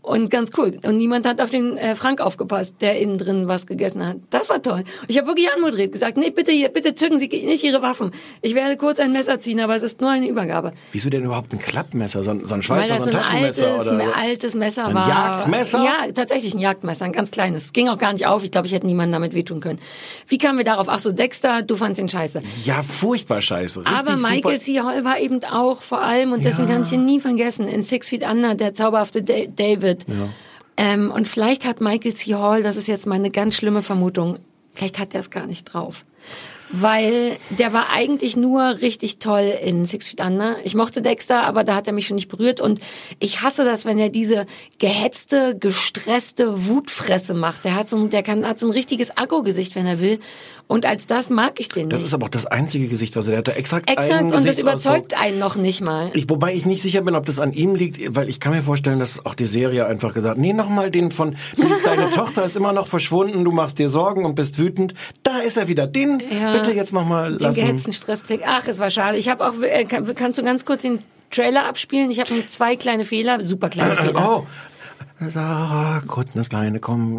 Und ganz cool. Und niemand hat auf den äh, Frank aufgepasst, der innen drin was gegessen hat. Das war toll. Ich habe wirklich anmoderiert, gesagt, nee, bitte, bitte zücken Sie nicht Ihre Waffen. Ich werde kurz ein Messer ziehen, aber es ist nur eine Übergabe. Wieso denn überhaupt ein Klappmesser? So ein, so ein Schweizer, Weil das so ein Taschenmesser? altes, oder? ein altes Messer ein war. Ein Jagdmesser? Ja, tatsächlich ein Jagdmesser, ein ganz kleines. Es ging auch gar nicht auf. Ich glaube, ich hätte niemandem damit wehtun können. Wie kamen wir darauf? Ach so, Dexter, du fandst ihn scheiße. Ja, furchtbar scheiße. Richtig aber Michael C. Hall war eben auch vor allem, und deswegen ja. kann ich ihn nie vergessen, in Six Feet Under, der zauberhafte Da- David. Ja. Ähm, und vielleicht hat Michael C. Hall, das ist jetzt meine ganz schlimme Vermutung, vielleicht hat er es gar nicht drauf. Weil der war eigentlich nur richtig toll in Six Feet Under. Ich mochte Dexter, aber da hat er mich schon nicht berührt. Und ich hasse das, wenn er diese gehetzte, gestresste Wutfresse macht. Der hat so ein, der kann, hat so ein richtiges Agro-Gesicht, wenn er will. Und als das mag ich den nicht. Das ist aber auch das einzige Gesicht, was er hat. Er hat exakt, exakt einen und das Gesichtsausdruck. überzeugt einen noch nicht mal. Ich, wobei ich nicht sicher bin, ob das an ihm liegt, weil ich kann mir vorstellen, dass auch die Serie einfach gesagt, nee, nochmal den von, deine Tochter ist immer noch verschwunden, du machst dir Sorgen und bist wütend. Da ist er wieder. Den ja, bitte jetzt nochmal lassen. Den gehetzten Stressblick. Ach, es war schade. Ich habe auch, äh, kann, kannst du ganz kurz den Trailer abspielen? Ich habe zwei kleine Fehler, super kleine Fehler. Oh. Sarah Kuttners kleine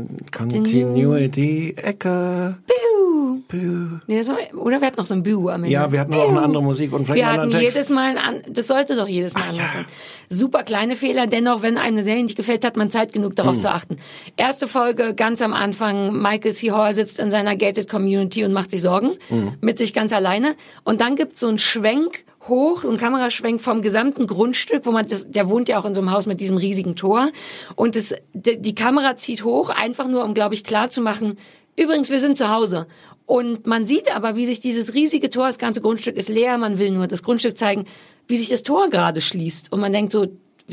Continuity-Ecke. Biu. Biu. Nee, das war, oder wir hatten noch so ein Biu am Ende. Ja, wir hatten auch eine andere Musik und vielleicht wir einen hatten anderen Text. jedes Mal, ein, das sollte doch jedes Mal Ach, anders ja. sein. Super kleine Fehler, dennoch, wenn einem eine Serie nicht gefällt, hat man Zeit genug darauf hm. zu achten. Erste Folge, ganz am Anfang, Michael C. Hall sitzt in seiner gated Community und macht sich Sorgen, hm. mit sich ganz alleine. Und dann gibt's so einen Schwenk hoch, so ein Kameraschwenk vom gesamten Grundstück, wo man das, der wohnt ja auch in so einem Haus mit diesem riesigen Tor. Und das, die, die Kamera zieht hoch, einfach nur, um, glaube ich, klar zu machen, übrigens, wir sind zu Hause. Und man sieht aber, wie sich dieses riesige Tor, das ganze Grundstück ist leer, man will nur das Grundstück zeigen, wie sich das Tor gerade schließt. Und man denkt so,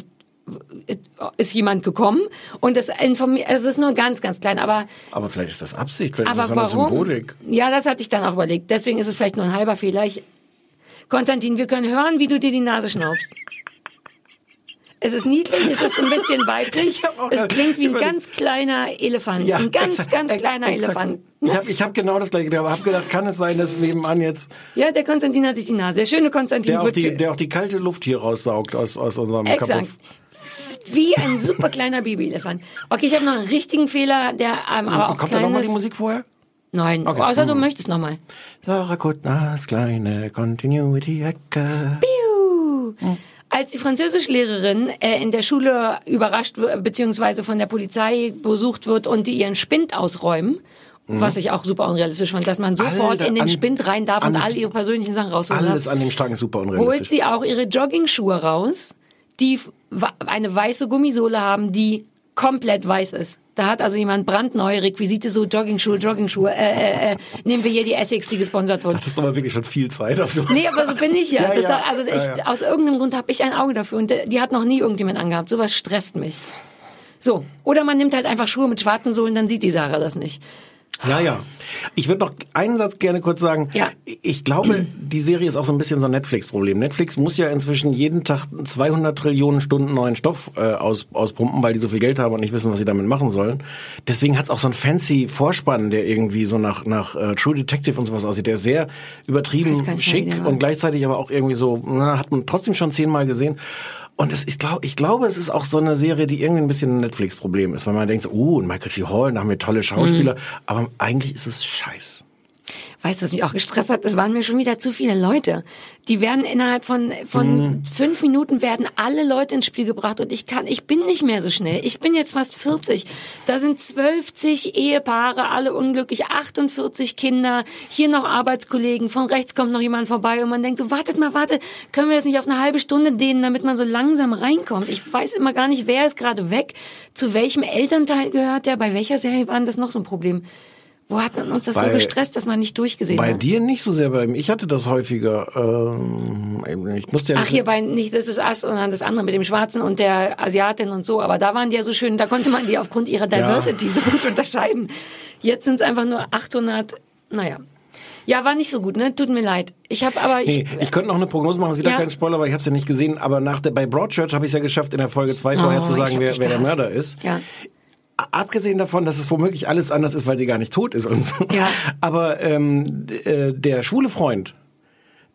ist jemand gekommen? Und das informiert, also es ist nur ganz, ganz klein, aber... Aber vielleicht ist das Absicht, vielleicht aber ist das eine warum? Symbolik. Ja, das hatte ich dann auch überlegt. Deswegen ist es vielleicht nur ein halber Fehler. Ich, Konstantin, wir können hören, wie du dir die Nase schnaubst. Es ist niedlich, es ist ein bisschen weiblich. Es klingt wie ein ganz kleiner Elefant. Ja, ein ganz, exakt, ganz ex- kleiner exakt. Elefant. Ich habe ich hab genau das gleiche gedacht. Ich habe gedacht, kann es sein, dass nebenan jetzt... Ja, der Konstantin hat sich die Nase. Der schöne Konstantin Der auch, wird... die, der auch die kalte Luft hier raussaugt aus, aus unserem Exakt. Kapuff. Wie ein super kleiner Babyelefant. Okay, ich habe noch einen richtigen Fehler, der ähm, aber auch Kommt da nochmal die kleines... Musik vorher? Nein, Okay. außer du Mhm. möchtest nochmal. Sarah Kuttners kleine Continuity-Ecke. Piu. Als die Französischlehrerin äh, in der Schule überrascht wird, beziehungsweise von der Polizei besucht wird und die ihren Spind ausräumen, mhm. was ich auch super unrealistisch fand, dass man sofort Alter, in den an- Spind rein darf an- und all ihre persönlichen Sachen rausholen Alles darf, an dem Strang ist super holt unrealistisch. sie auch ihre Jogging-Schuhe raus, die f- wa- eine weiße Gummisohle haben, die komplett weiß ist. Da hat also jemand brandneue Requisite, so Jogging-Schuhe, Jogging-Schuhe. Äh, äh, äh, nehmen wir hier die Essex, die gesponsert wird. Da hast du aber wirklich schon viel Zeit auf sowas. Nee, aber so bin ich ja. Ja, das ja. war, also ich, Ja, ja. aus irgendeinem Grund habe ich ein Auge dafür und die hat noch nie irgendjemand angehabt. Sowas stresst mich. So, oder man nimmt halt einfach Schuhe mit schwarzen Sohlen, dann sieht die Sarah das nicht. Ja, ja. Ich würde noch einen Satz gerne kurz sagen. Ja. Ich glaube, die Serie ist auch so ein bisschen so ein Netflix-Problem. Netflix muss ja inzwischen jeden Tag zweihundert Trillionen Stunden neuen Stoff äh, aus, auspumpen, weil die so viel Geld haben und nicht wissen, was sie damit machen sollen. Deswegen hat's auch so einen fancy Vorspann, der irgendwie so nach nach äh, True Detective und sowas aussieht. Der ist sehr übertrieben Weiß gar nicht, wie schick der war. und gleichzeitig aber auch irgendwie so, na, hat man trotzdem schon zehnmal gesehen. Und es ist, glaub, ich glaube, es ist auch so eine Serie, die irgendwie ein bisschen ein Netflix-Problem ist, weil man denkt so, oh, und Michael C. Hall, da haben wir tolle Schauspieler, Mhm. aber eigentlich ist es Scheiß. Weißt du, was mich auch gestresst hat? Es waren mir schon wieder zu viele Leute. Die werden innerhalb von von Mhm. fünf Minuten werden alle Leute ins Spiel gebracht und ich kann, ich bin nicht mehr so schnell. Ich bin jetzt fast vierzig. Da sind zwölfzig Ehepaare, alle unglücklich, achtundvierzig Kinder, hier noch Arbeitskollegen, von rechts kommt noch jemand vorbei und man denkt so, wartet mal, wartet, können wir das nicht auf eine halbe Stunde dehnen, damit man so langsam reinkommt? Ich weiß immer gar nicht, wer ist gerade weg, zu welchem Elternteil gehört der, bei welcher Serie war denn das noch so ein Problem? Wo hat man uns das Bei- so gestresst, dass man nicht durchgesehen Bei hat? dir nicht so sehr, bei mir. Ich hatte das häufiger. Ähm, ich musste ja Ach, nicht hier bei, nicht das ist Ass, sondern das andere mit dem Schwarzen und der Asiatin und so. Aber da waren die ja so schön, da konnte man die aufgrund ihrer Diversity so gut unterscheiden. Jetzt sind es einfach nur achthundert, naja. Ja, war nicht so gut, ne? Tut mir leid. Ich habe aber... Ich, Nee, ich könnte noch eine Prognose machen, ist wieder Ja. kein Spoiler, weil ich habe es ja nicht gesehen, aber nach der, bei Broadchurch habe ich es ja geschafft, in der Folge zwei vorher Oh, zu ich sagen, hab wer, dich wer der gehasst. Mörder ist. Ja. Abgesehen davon, dass es womöglich alles anders ist, weil sie gar nicht tot ist und so. Ja. Aber ähm, d- äh, der schwule Freund,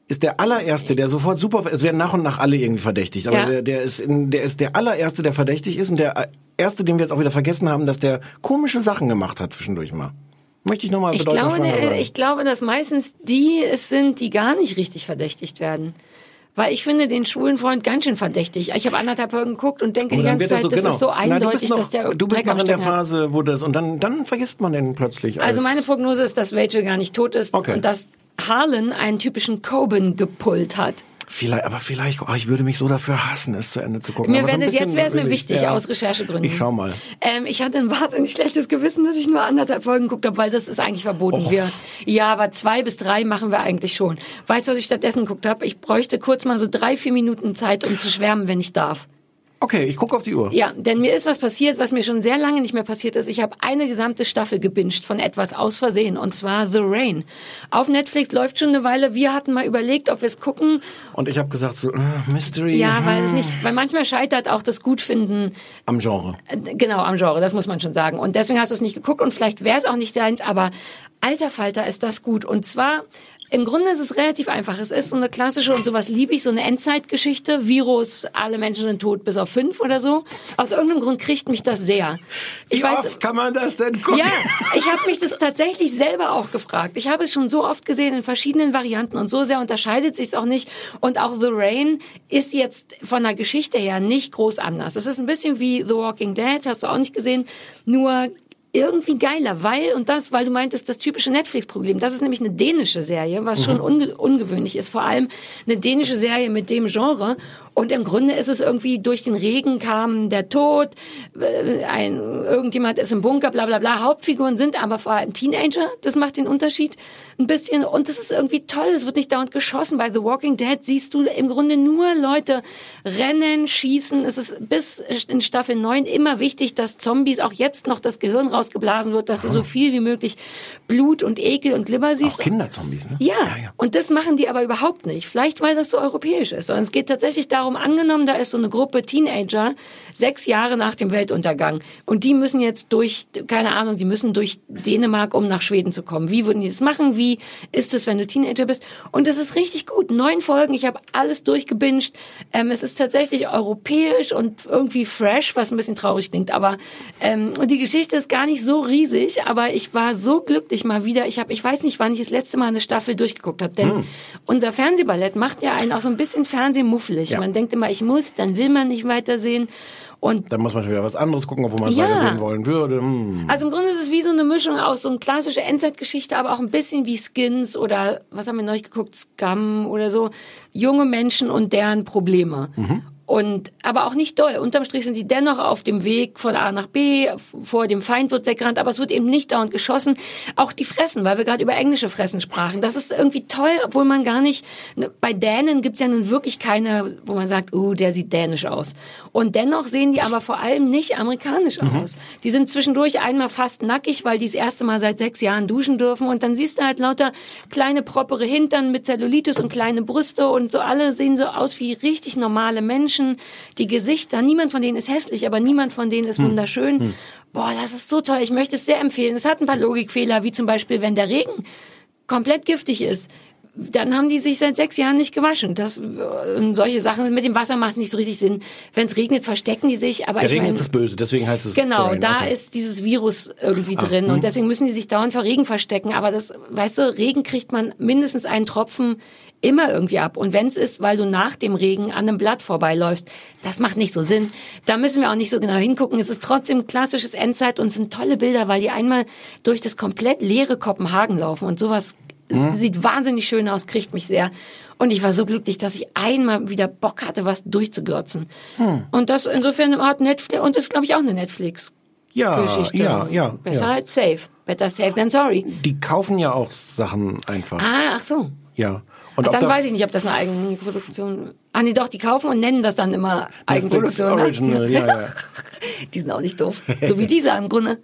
ist der allererste, der sofort super, es werden nach und nach alle irgendwie verdächtigt, aber Ja. der, der ist, in, der ist der allererste, der verdächtig ist und der erste, den wir jetzt auch wieder vergessen haben, dass der komische Sachen gemacht hat zwischendurch mal. Möchte ich nochmal Ich bedeutend glaube, sagen. der, ich glaube, dass meistens die es sind, die gar nicht richtig verdächtigt werden. Weil ich finde den schwulen Freund ganz schön verdächtig. Ich habe anderthalb Folgen geguckt und denke Und die dann ganze wird er Zeit, so, das genau. ist so Na, du eindeutig, bist noch, dass der du bist Dreck noch am in der Stecken hat. Phase, wo das, und dann, dann vergisst man den plötzlich. Als, Also meine Prognose ist, dass Rachel gar nicht tot ist Okay. und dass Harlan einen typischen Coben gepullt hat. Vielleicht, aber vielleicht, oh, ich würde mich so dafür hassen, es zu Ende zu gucken. Mir aber so ein wäre bisschen jetzt wäre es mir will wichtig, ja. aus Recherchegründen. Ich schau mal. Ähm, ich hatte ein wahnsinnig schlechtes Gewissen, dass ich nur anderthalb Folgen geguckt habe, weil das ist eigentlich verboten. Och. Wir, ja, aber zwei bis drei machen wir eigentlich schon. Weißt du, was ich stattdessen geguckt habe? Ich bräuchte kurz mal so drei, vier Minuten Zeit, um zu schwärmen, wenn ich darf. Okay, ich gucke auf die Uhr. Ja, denn mir ist was passiert, was mir schon sehr lange nicht mehr passiert ist. Ich habe eine gesamte Staffel gebinged von etwas aus Versehen, und zwar The Rain. Auf Netflix läuft schon eine Weile. Wir hatten mal überlegt, ob wir es gucken. Und ich habe gesagt so, äh, Mystery. Ja, weil es hm, nicht, weil manchmal scheitert auch das Gutfinden am Genre. äh, genau am Genre, das muss man schon sagen. Und deswegen hast du es nicht geguckt und vielleicht wäre es auch nicht deins, aber alter Falter ist das gut. Und zwar im Grunde ist es relativ einfach. Es ist so eine klassische, und sowas liebe ich, so eine Endzeitgeschichte. Virus, alle Menschen sind tot, bis auf fünf oder so. Aus irgendeinem Grund kriegt mich das sehr. Ich Wie weiß, oft kann man das denn gucken? ja, ich habe mich das tatsächlich selber auch gefragt. Ich habe es schon so oft gesehen in verschiedenen Varianten und so sehr unterscheidet sich es auch nicht. Und auch The Rain ist jetzt von der Geschichte her nicht groß anders. Es ist ein bisschen wie The Walking Dead, hast du auch nicht gesehen, nur irgendwie geiler, weil, und das, weil du meintest, das typische Netflix-Problem, das ist nämlich eine dänische Serie, was schon unge- ungewöhnlich ist, vor allem eine dänische Serie mit dem Genre, und im Grunde ist es irgendwie, durch den Regen kam der Tod, äh, ein, irgendjemand ist im Bunker, bla bla bla, Hauptfiguren sind aber vor allem Teenager, das macht den Unterschied ein bisschen, und das ist irgendwie toll, es wird nicht dauernd geschossen. Bei The Walking Dead siehst du im Grunde nur Leute rennen, schießen, es ist bis in Staffel neun immer wichtig, dass Zombies auch jetzt noch das Gehirn rausgeblasen wird, dass du so viel wie möglich Blut und Ekel und Glibber siehst. Auch Kinderzombies, ne? Ja, ja, ja. und das machen die aber überhaupt nicht. Vielleicht, weil das so europäisch ist. Sondern es geht tatsächlich darum, angenommen, da ist so eine Gruppe Teenager, sechs Jahre nach dem Weltuntergang. Und die müssen jetzt durch, keine Ahnung, die müssen durch Dänemark, um nach Schweden zu kommen. Wie würden die das machen? Wie ist es, wenn du Teenager bist? Und das ist richtig gut. Neun Folgen, ich habe alles durchgebinged. Ähm, es ist tatsächlich europäisch und irgendwie fresh, was ein bisschen traurig klingt. Aber ähm, und die Geschichte ist gar nicht so riesig, aber ich war so glücklich mal wieder. Ich habe, ich weiß nicht, wann ich das letzte Mal eine Staffel durchgeguckt habe, denn hm. unser Fernsehballett macht ja einen auch so ein bisschen fernsehmuffelig. Ja. Man denkt immer, ich muss, dann will man nicht weitersehen. Und dann muss man schon wieder was anderes gucken, obwohl man es ja. weitersehen wollen würde. Hm. Also im Grunde ist es wie so eine Mischung aus so eine klassische Endzeitgeschichte, aber auch ein bisschen wie Skins oder, was haben wir neulich geguckt, Scum oder so. Junge Menschen und deren Probleme. Mhm. Und, aber auch nicht doll. Unterm Strich sind die dennoch auf dem Weg von A nach B, vor dem Feind wird weggerannt, aber es wird eben nicht dauernd geschossen. Auch die Fressen, weil wir gerade über englische Fressen sprachen. Das ist irgendwie toll, obwohl man gar nicht, bei Dänen gibt's ja nun wirklich keine, wo man sagt, uh, der sieht dänisch aus. Und dennoch sehen die aber vor allem nicht amerikanisch mhm. aus. Die sind zwischendurch einmal fast nackig, weil die das erste Mal seit sechs Jahren duschen dürfen, und dann siehst du halt lauter kleine propere Hintern mit Zellulitis und kleine Brüste und so, alle sehen so aus wie richtig normale Menschen. Die Gesichter, niemand von denen ist hässlich, aber niemand von denen ist wunderschön. Hm. Boah, das ist so toll, ich möchte es sehr empfehlen. Es hat ein paar Logikfehler, wie zum Beispiel, wenn der Regen komplett giftig ist, dann haben die sich seit sechs Jahren nicht gewaschen. Das, und solche Sachen mit dem Wasser macht nicht so richtig Sinn. Wenn es regnet, verstecken die sich. Aber der ich Regen mein, ist das Böse, deswegen heißt es genau, Rain. da okay. ist dieses Virus irgendwie ah, drin hm. und deswegen müssen die sich dauernd vor Regen verstecken. Aber das, weißt du, Regen kriegt man mindestens einen Tropfen immer irgendwie ab. Und wenn es ist, weil du nach dem Regen an einem Blatt vorbeiläufst, das macht nicht so Sinn. Da müssen wir auch nicht so genau hingucken. Es ist trotzdem klassisches Endzeit und es sind tolle Bilder, weil die einmal durch das komplett leere Kopenhagen laufen und sowas hm. sieht wahnsinnig schön aus, kriegt mich sehr. Und ich war so glücklich, dass ich einmal wieder Bock hatte, was durchzuglotzen. Hm. Und das insofern hat Netflix, und das ist, glaube ich, auch eine Netflix. Ja, Geschichte. ja, ja. Besser ja. als safe. Better safe than sorry. Die kaufen ja auch Sachen einfach. Ah, ach so. Ja. Und Ach, dann da weiß ich nicht, ob das eine Eigenproduktion... Ah nee, doch, die kaufen und nennen das dann immer Eigenproduktion. Netflix Original, ja, ja. Die sind auch nicht doof. So wie dieser im Grunde.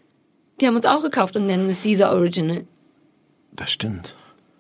Die haben uns auch gekauft und nennen es dieser Original. Das stimmt.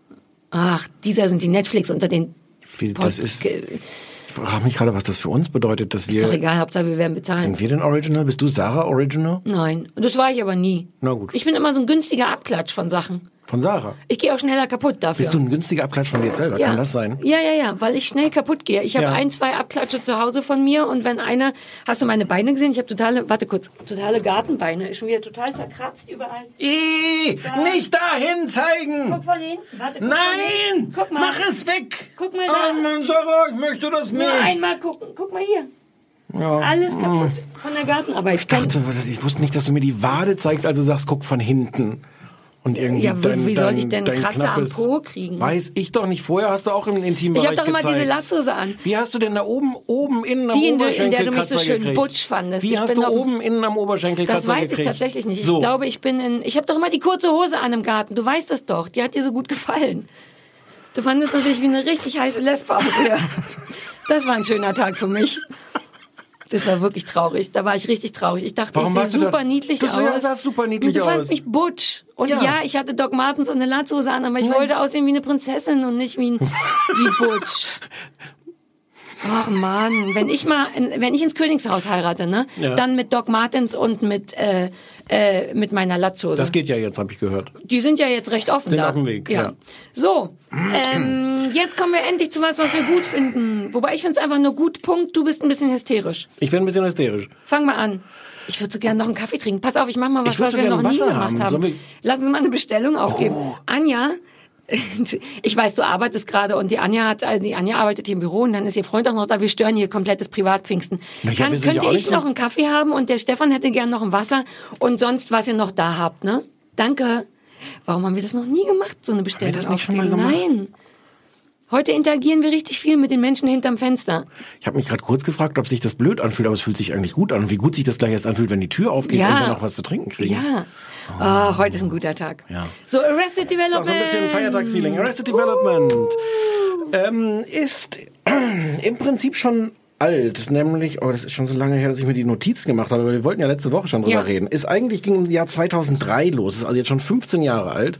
Ach, dieser sind die Netflix unter den... Wie, das ist... Ich frage mich gerade, was das für uns bedeutet, dass wir... Ist doch egal, Hauptsache wir werden bezahlt. Sind wir denn Original? Bist du Sarah Original? Nein, das war ich aber nie. Na gut. Ich bin immer so ein günstiger Abklatsch von Sachen. Von Sarah? Ich gehe auch schneller kaputt dafür. Bist du ein günstiger Abklatsch von dir selber? Ja. Kann das sein? Ja, ja, ja, weil ich schnell kaputt gehe. Ich habe Ja. ein, zwei Abklatsche zu Hause von mir und wenn einer, hast du meine Beine gesehen? Ich habe totale, warte kurz, totale Gartenbeine. Ist schon wieder total zerkratzt überall. Ih, Da. nicht dahin zeigen! Guck von hinten. Warte, guck von Nein! hinten. Guck mal. Mach es weg! Guck mal Oh da. Mann, Sarah, ich möchte das nicht. Nur einmal gucken. Guck mal hier. Ja. Alles kaputt von der Gartenarbeit. Ich dachte, ich wusste nicht, dass du mir die Wade zeigst, also sagst, guck von hinten. Und irgendwie Ja, wie- dein, wie soll dein, ich denn dein Kratzer am knappes, Po kriegen? Weiß ich doch nicht. Vorher hast du auch im Intimbereich Ich habe doch immer gezeigt. diese Latzhose an. Wie hast du denn da oben, oben innen am Die, in der- Oberschenkel in der du mich so Kratzer schön gekriegt? butsch fandest. Wie Ich hast bin du auf- oben innen am Oberschenkel Das Kratzer weiß gekriegt? ich tatsächlich nicht. Ich So. glaube, ich bin in. Ich habe doch immer die kurze Hose an im Garten. Du weißt das doch. Die hat dir so gut gefallen. Du fandest natürlich wie eine richtig heiße Lesbe aus dir. Das war ein schöner Tag für mich. Das war wirklich traurig. Da war ich richtig traurig. Ich dachte, Warum ich warst sehe du da- super niedlich Du aus. sahst super niedlich und du aus. fandst mich butsch. Und Ja. ja. ich hatte Doc Martens und eine Latzhose an, aber ich Nein. wollte aussehen wie eine Prinzessin und nicht wie ein wie butsch. Ach Mann, wenn ich mal, in, wenn ich ins Königshaus heirate, ne, Ja. dann mit Doc Martens und mit äh, äh, mit meiner Latzhose. Das geht ja jetzt, habe ich gehört. Die sind ja jetzt recht offen Sind da. auf dem Weg, ja. So, ähm, jetzt kommen wir endlich zu was, was wir gut finden. Wobei ich finde es einfach nur gut. Punkt. Du bist ein bisschen hysterisch. Ich bin ein bisschen hysterisch. Fang mal an. Ich würde so gerne noch einen Kaffee trinken. Pass auf, ich mach mal was, Ich würd was so wir gerne noch nie Wasser gemacht haben. haben. Sollen wir- Lass uns mal eine Bestellung aufgeben. Oh. Anja, ich weiß, du arbeitest gerade und die Anja hat, also die Anja arbeitet hier im Büro und dann ist ihr Freund auch noch da. Wir stören hier komplettes Privatpfingsten. Na ja, Kann, wir sind ja könnte auch ich nicht so- noch einen Kaffee haben und der Stefan hätte gern noch ein Wasser und sonst, was ihr noch da habt, ne? Danke. Warum haben wir das noch nie gemacht, so eine Bestellung das nicht schon mal aufgeben? gemacht? Nein. Heute interagieren wir richtig viel mit den Menschen hinterm Fenster. Ich habe mich gerade kurz gefragt, ob sich das blöd anfühlt, aber es fühlt sich eigentlich gut an. Und wie gut sich das gleich erst anfühlt, wenn die Tür aufgeht Ja. und wir noch was zu trinken kriegen. Ja. Ah, heute ist ein guter Tag. Ja. So, Arrested Ist auch Development. so ein bisschen Feiertagsfeeling. Arrested Development ähm, ist im Prinzip schon alt, nämlich, oh, das ist schon so lange her, dass ich mir die Notiz gemacht habe, aber wir wollten ja letzte Woche schon drüber Ja. reden. Ist eigentlich ging im Jahr zweitausenddrei los, ist also jetzt schon fünfzehn Jahre alt.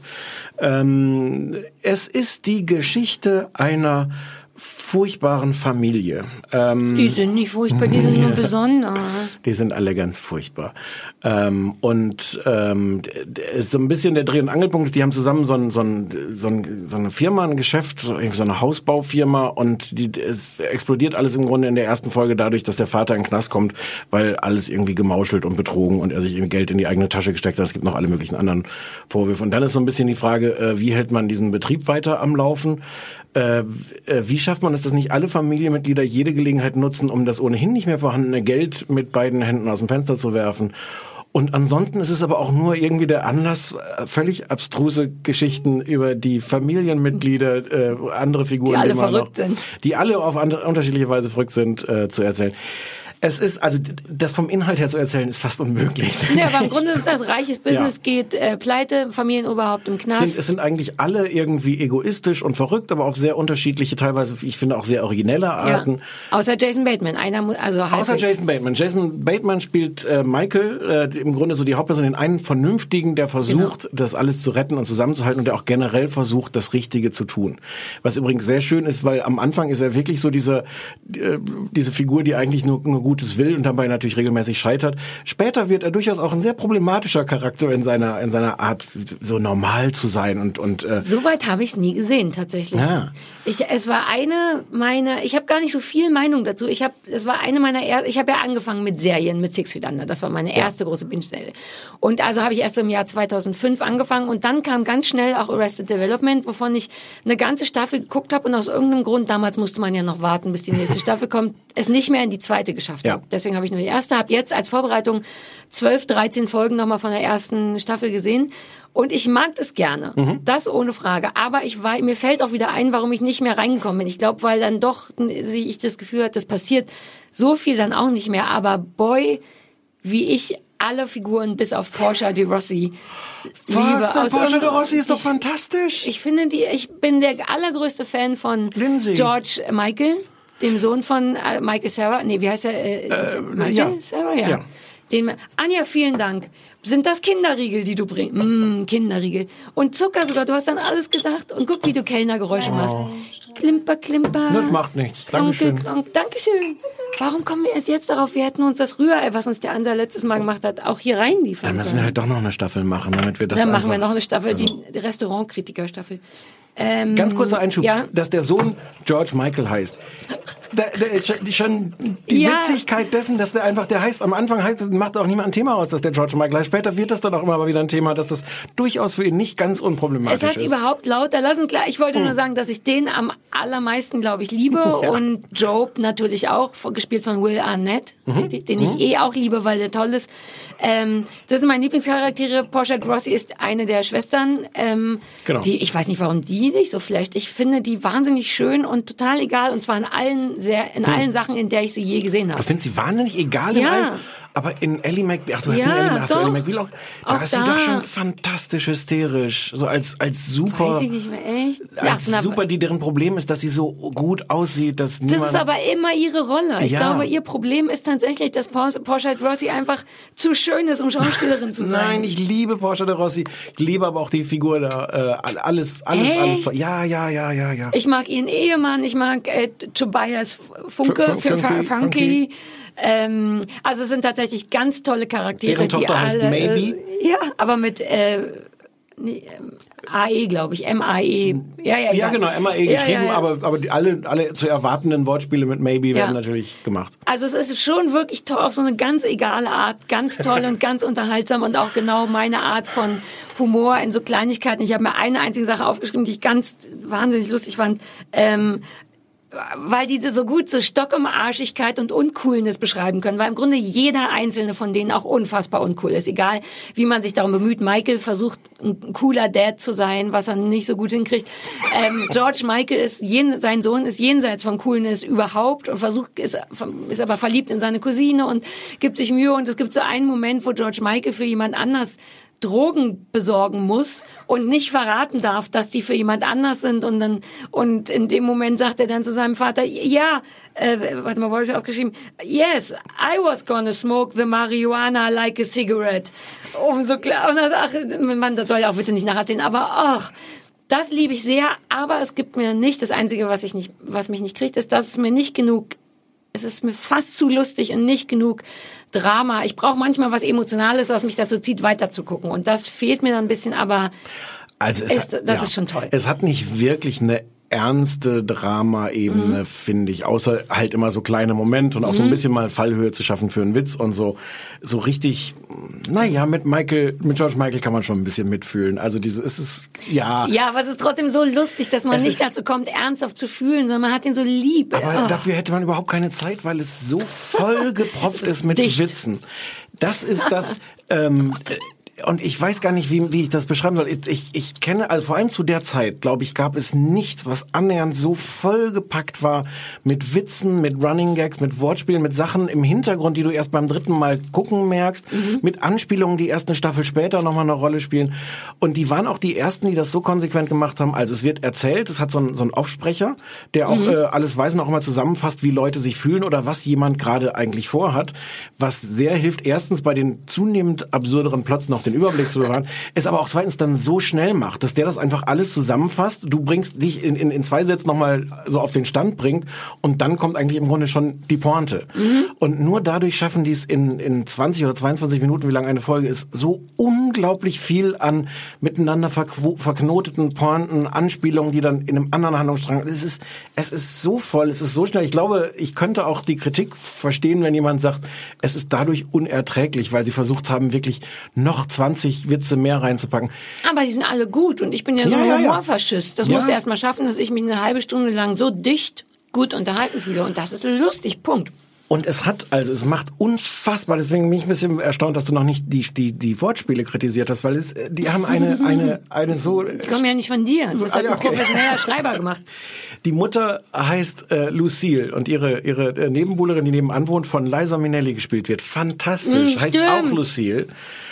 Ähm, es ist die Geschichte einer furchtbaren Familie. Ähm, Die sind nicht furchtbar, die sind nur besonders. Die sind alle ganz furchtbar. Ähm, und ähm, d- ist so ein bisschen der Dreh- und Angelpunkt. Die haben zusammen so, ein, so, ein, so, ein, so eine Firma, ein Geschäft, so, irgendwie so eine Hausbaufirma und die, es explodiert alles im Grunde in der ersten Folge dadurch, dass der Vater in den Knast kommt, weil alles irgendwie gemauschelt und betrogen und er sich irgendwie Geld in die eigene Tasche gesteckt hat. Es gibt noch alle möglichen anderen Vorwürfe. Und dann ist so ein bisschen die Frage, äh, wie hält man diesen Betrieb weiter am Laufen? Äh, äh, wie schafft man es, dass nicht alle Familienmitglieder jede Gelegenheit nutzen, um das ohnehin nicht mehr vorhandene Geld mit beiden Händen aus dem Fenster zu werfen? Und ansonsten ist es aber auch nur irgendwie der Anlass, äh, völlig abstruse Geschichten über die Familienmitglieder, äh, andere Figuren, Die alle man verrückt noch, sind. die alle auf andere, unterschiedliche Weise verrückt sind, äh, zu erzählen. Es ist, also d- das vom Inhalt her zu erzählen, ist fast unmöglich. Ja, aber im Grunde ist das reiches Business, Ja. geht äh, pleite, Familienoberhaupt im Es Knast. sind, es sind eigentlich alle irgendwie egoistisch und verrückt, aber auf sehr unterschiedliche, teilweise, ich finde, auch sehr originelle Arten. ja. Außer Jason Bateman, einer mu- also Außer halbwegs. Jason Bateman. Jason Bateman spielt äh, Michael, äh, im Grunde so die Hauptperson, den einen Vernünftigen, der versucht, Genau. das alles zu retten und zusammenzuhalten und der auch generell versucht, das Richtige zu tun. Was übrigens sehr schön ist, weil am Anfang ist er wirklich so diese, äh, diese Figur, die eigentlich nur, nur Gutes will und dabei natürlich regelmäßig scheitert. Später wird er durchaus auch ein sehr problematischer Charakter in seiner, in seiner Art, so normal zu sein und, und, äh, Soweit habe ich es nie gesehen, tatsächlich. Ja. Ich, es war eine meiner, ich habe gar nicht so viel Meinung dazu. Ich habe, es war eine meiner ersten, ich habe ja angefangen mit Serien, mit Six Feet Under. Das war meine erste große Binge-Serie. Und also habe ich erst so im Jahr zweitausendfünf angefangen und dann kam ganz schnell auch Arrested Development, wovon ich eine ganze Staffel geguckt habe und aus irgendeinem Grund, damals musste man ja noch warten, bis die nächste Staffel kommt, es nicht mehr in die zweite geschafft Ja. habe. Deswegen habe ich nur die erste, habe jetzt als Vorbereitung zwölf, dreizehn Folgen nochmal von der ersten Staffel gesehen. Und ich mag das gerne. Mhm. Das ohne Frage. Aber ich war, mir fällt auch wieder ein, warum ich nicht mehr reingekommen bin. Ich glaube, weil dann doch ich das Gefühl hatte, das passiert so viel dann auch nicht mehr. Aber boy, wie ich alle Figuren bis auf Portia de Rossi liebe. was? Der Aus Portia de irgendeinem- Rossi ist doch ich, fantastisch. Ich finde die, ich bin der allergrößte Fan von Lindsay. George Michael, dem Sohn von äh, Michael Sarah. Nee, wie heißt er? Äh, Michael ja. Sarah, ja. Ja. Den, Anja, vielen Dank. Sind das Kinderriegel, die du bringst? Mm, Kinderriegel. Und Zucker sogar, du hast dann alles gedacht. Und guck, wie du Kellnergeräusche oh. machst. Klimper, klimper. Das macht nichts. Dankeschön. Kronk, Dankeschön. Warum kommen wir erst jetzt darauf? Wir hätten uns das Rührei, was uns der Ansa letztes Mal gemacht hat, auch hier reinliefern können. Dann müssen wir halt doch noch eine Staffel machen, damit wir das Dann einfach, machen wir noch eine Staffel, also. die Restaurantkritiker-Staffel. Ähm, Ganz kurzer Einschub, ja? dass der Sohn George Michael heißt. Der, der, schon die ja. Witzigkeit dessen, dass der einfach, der heißt, am Anfang heißt, macht auch niemand ein Thema aus, dass der George Michael heißt. Später wird das dann auch immer mal wieder ein Thema, dass das durchaus für ihn nicht ganz unproblematisch ist. Es hat ist. überhaupt lauter, lass uns gleich, ich wollte hm. nur sagen, dass ich den am allermeisten, glaube ich, liebe ja. und Job natürlich auch, gespielt von Will Arnett, mhm. den ich mhm. eh auch liebe, weil der toll ist. Ähm, das sind meine Lieblingscharaktere. Portia Grossi ist eine der Schwestern, ähm, genau. die, ich weiß nicht, warum die sich so vielleicht, ich finde die wahnsinnig schön und total egal, und zwar in allen sehr, in hm. allen Sachen, in der ich sie je gesehen habe. Du findest sie wahnsinnig egal in ja. allen? Aber in Ellie McBeal, ach du hast ja, nie Ellie, hast doch. du Ellie McBeal auch, da auch ist da. sie doch schon fantastisch hysterisch, so als, als super. Weiß ich nicht mehr, echt? Als ja, super, die deren Problem ist, dass sie so gut aussieht, dass niemand... Das ist aber immer ihre Rolle. Ich ja. glaube, ihr Problem ist tatsächlich, dass Portia de Rossi einfach zu schön ist, um Schauspielerin zu sein. Nein, ich liebe Portia de Rossi, ich liebe aber auch die Figur da, äh, alles, alles, echt? alles toll. Ja, ja, ja, ja, ja. Ich mag ihren Ehemann, ich mag äh, Tobias Funke, F- F- Funky. Funky. Ähm, also es sind tatsächlich ganz tolle Charaktere, Deren die Tochter alle, heißt Maybe. Äh, ja, aber mit äh, nee, A E, glaube ich, M A E. Ja, ja, ja, genau, M A E ja, geschrieben, ja, ja. aber aber die, alle alle zu erwartenden Wortspiele mit Maybe ja. werden natürlich gemacht. Also es ist schon wirklich toll, auf so eine ganz egale Art, ganz toll und ganz unterhaltsam und auch genau meine Art von Humor in so Kleinigkeiten. Ich habe mir eine einzige Sache aufgeschrieben, die ich ganz wahnsinnig lustig fand. Ähm, weil die so gut so Stockumarschigkeit und Uncoolness beschreiben können, weil im Grunde jeder einzelne von denen auch unfassbar uncool ist. Egal, wie man sich darum bemüht. Michael versucht, ein cooler Dad zu sein, was er nicht so gut hinkriegt. Ähm, George Michael ist, jen, sein Sohn ist jenseits von Coolness überhaupt und versucht, ist, ist aber verliebt in seine Cousine und gibt sich Mühe. Und es gibt so einen Moment, wo George Michael für jemand anders Drogen besorgen muss und nicht verraten darf, dass die für jemand anders sind, und dann und in dem Moment sagt er dann zu seinem Vater, ja, äh, warte mal, wo habe ich aufgeschrieben? Yes, I was gonna smoke the marijuana like a cigarette. Um so klar, und das, ach, man, das soll ja auch bitte nicht nacherzählen, aber ach, das liebe ich sehr, aber es gibt mir nicht, das Einzige, was ich nicht, was mich nicht kriegt, ist, dass es mir nicht genug, es ist mir fast zu lustig und nicht genug Drama. Ich brauche manchmal was Emotionales, was mich dazu zieht, weiter zu gucken. Und das fehlt mir dann ein bisschen, aber also es ist, hat, das ja, ist schon toll. Es hat nicht wirklich eine ernste Drama-Ebene, mhm. finde ich, außer halt immer so kleine Momente und auch mhm. so ein bisschen mal Fallhöhe zu schaffen für einen Witz und so. So richtig, naja, mit Michael, mit George Michael kann man schon ein bisschen mitfühlen. Also diese, es ist, ja. Ja, aber es ist trotzdem so lustig, dass man es nicht dazu kommt, ernsthaft zu fühlen, sondern man hat ihn so lieb. Aber oh. dafür hätte man überhaupt keine Zeit, weil es so voll gepropft ist mit dicht. Witzen. Das ist das, ähm, und ich weiß gar nicht, wie, wie ich das beschreiben soll. Ich, ich, ich kenne, also vor allem zu der Zeit, glaube ich, gab es nichts, was annähernd so vollgepackt war mit Witzen, mit Running Gags, mit Wortspielen, mit Sachen im Hintergrund, die du erst beim dritten Mal gucken merkst, mhm. mit Anspielungen, die erst eine Staffel später nochmal eine Rolle spielen. Und die waren auch die ersten, die das so konsequent gemacht haben. Also es wird erzählt, es hat so einen, so einen Offsprecher, der auch mhm. äh, alles weiß und auch immer zusammenfasst, wie Leute sich fühlen oder was jemand gerade eigentlich vorhat, was sehr hilft, erstens bei den zunehmend absurderen Plots noch den Überblick zu bewahren, es aber auch zweitens dann so schnell macht, dass der das einfach alles zusammenfasst, du bringst dich in, in, in zwei Sätzen nochmal so auf den Stand bringt und dann kommt eigentlich im Grunde schon die Pointe. Mhm. Und nur dadurch schaffen die es in, in zwanzig oder zweiundzwanzig Minuten, wie lang eine Folge ist, so unglaublich viel an miteinander verkwo- verknoteten Pointen, Anspielungen, die dann in einem anderen Handlungsstrang, es ist, es ist so voll, es ist so schnell. Ich glaube, ich könnte auch die Kritik verstehen, wenn jemand sagt, es ist dadurch unerträglich, weil sie versucht haben, wirklich noch zwanzig Witze mehr reinzupacken. Aber die sind alle gut und ich bin ja so ja, ein ja, ja. Humorfaschist. Das ja. musst du erst mal schaffen, dass ich mich eine halbe Stunde lang so dicht gut unterhalten fühle und das ist lustig, Punkt. Und es hat, also es macht unfassbar, deswegen bin ich ein bisschen erstaunt, dass du noch nicht die die die Wortspiele kritisiert hast, weil es die haben eine eine eine so Die kommen ja nicht von dir, das so, hat ah, ja, ein okay. professioneller Schreiber gemacht. Die Mutter heißt äh, Lucille und ihre ihre äh, Nebenbuhlerin, die nebenan wohnt, von Liza Minnelli gespielt wird. Fantastisch, mm, heißt auch Lucille.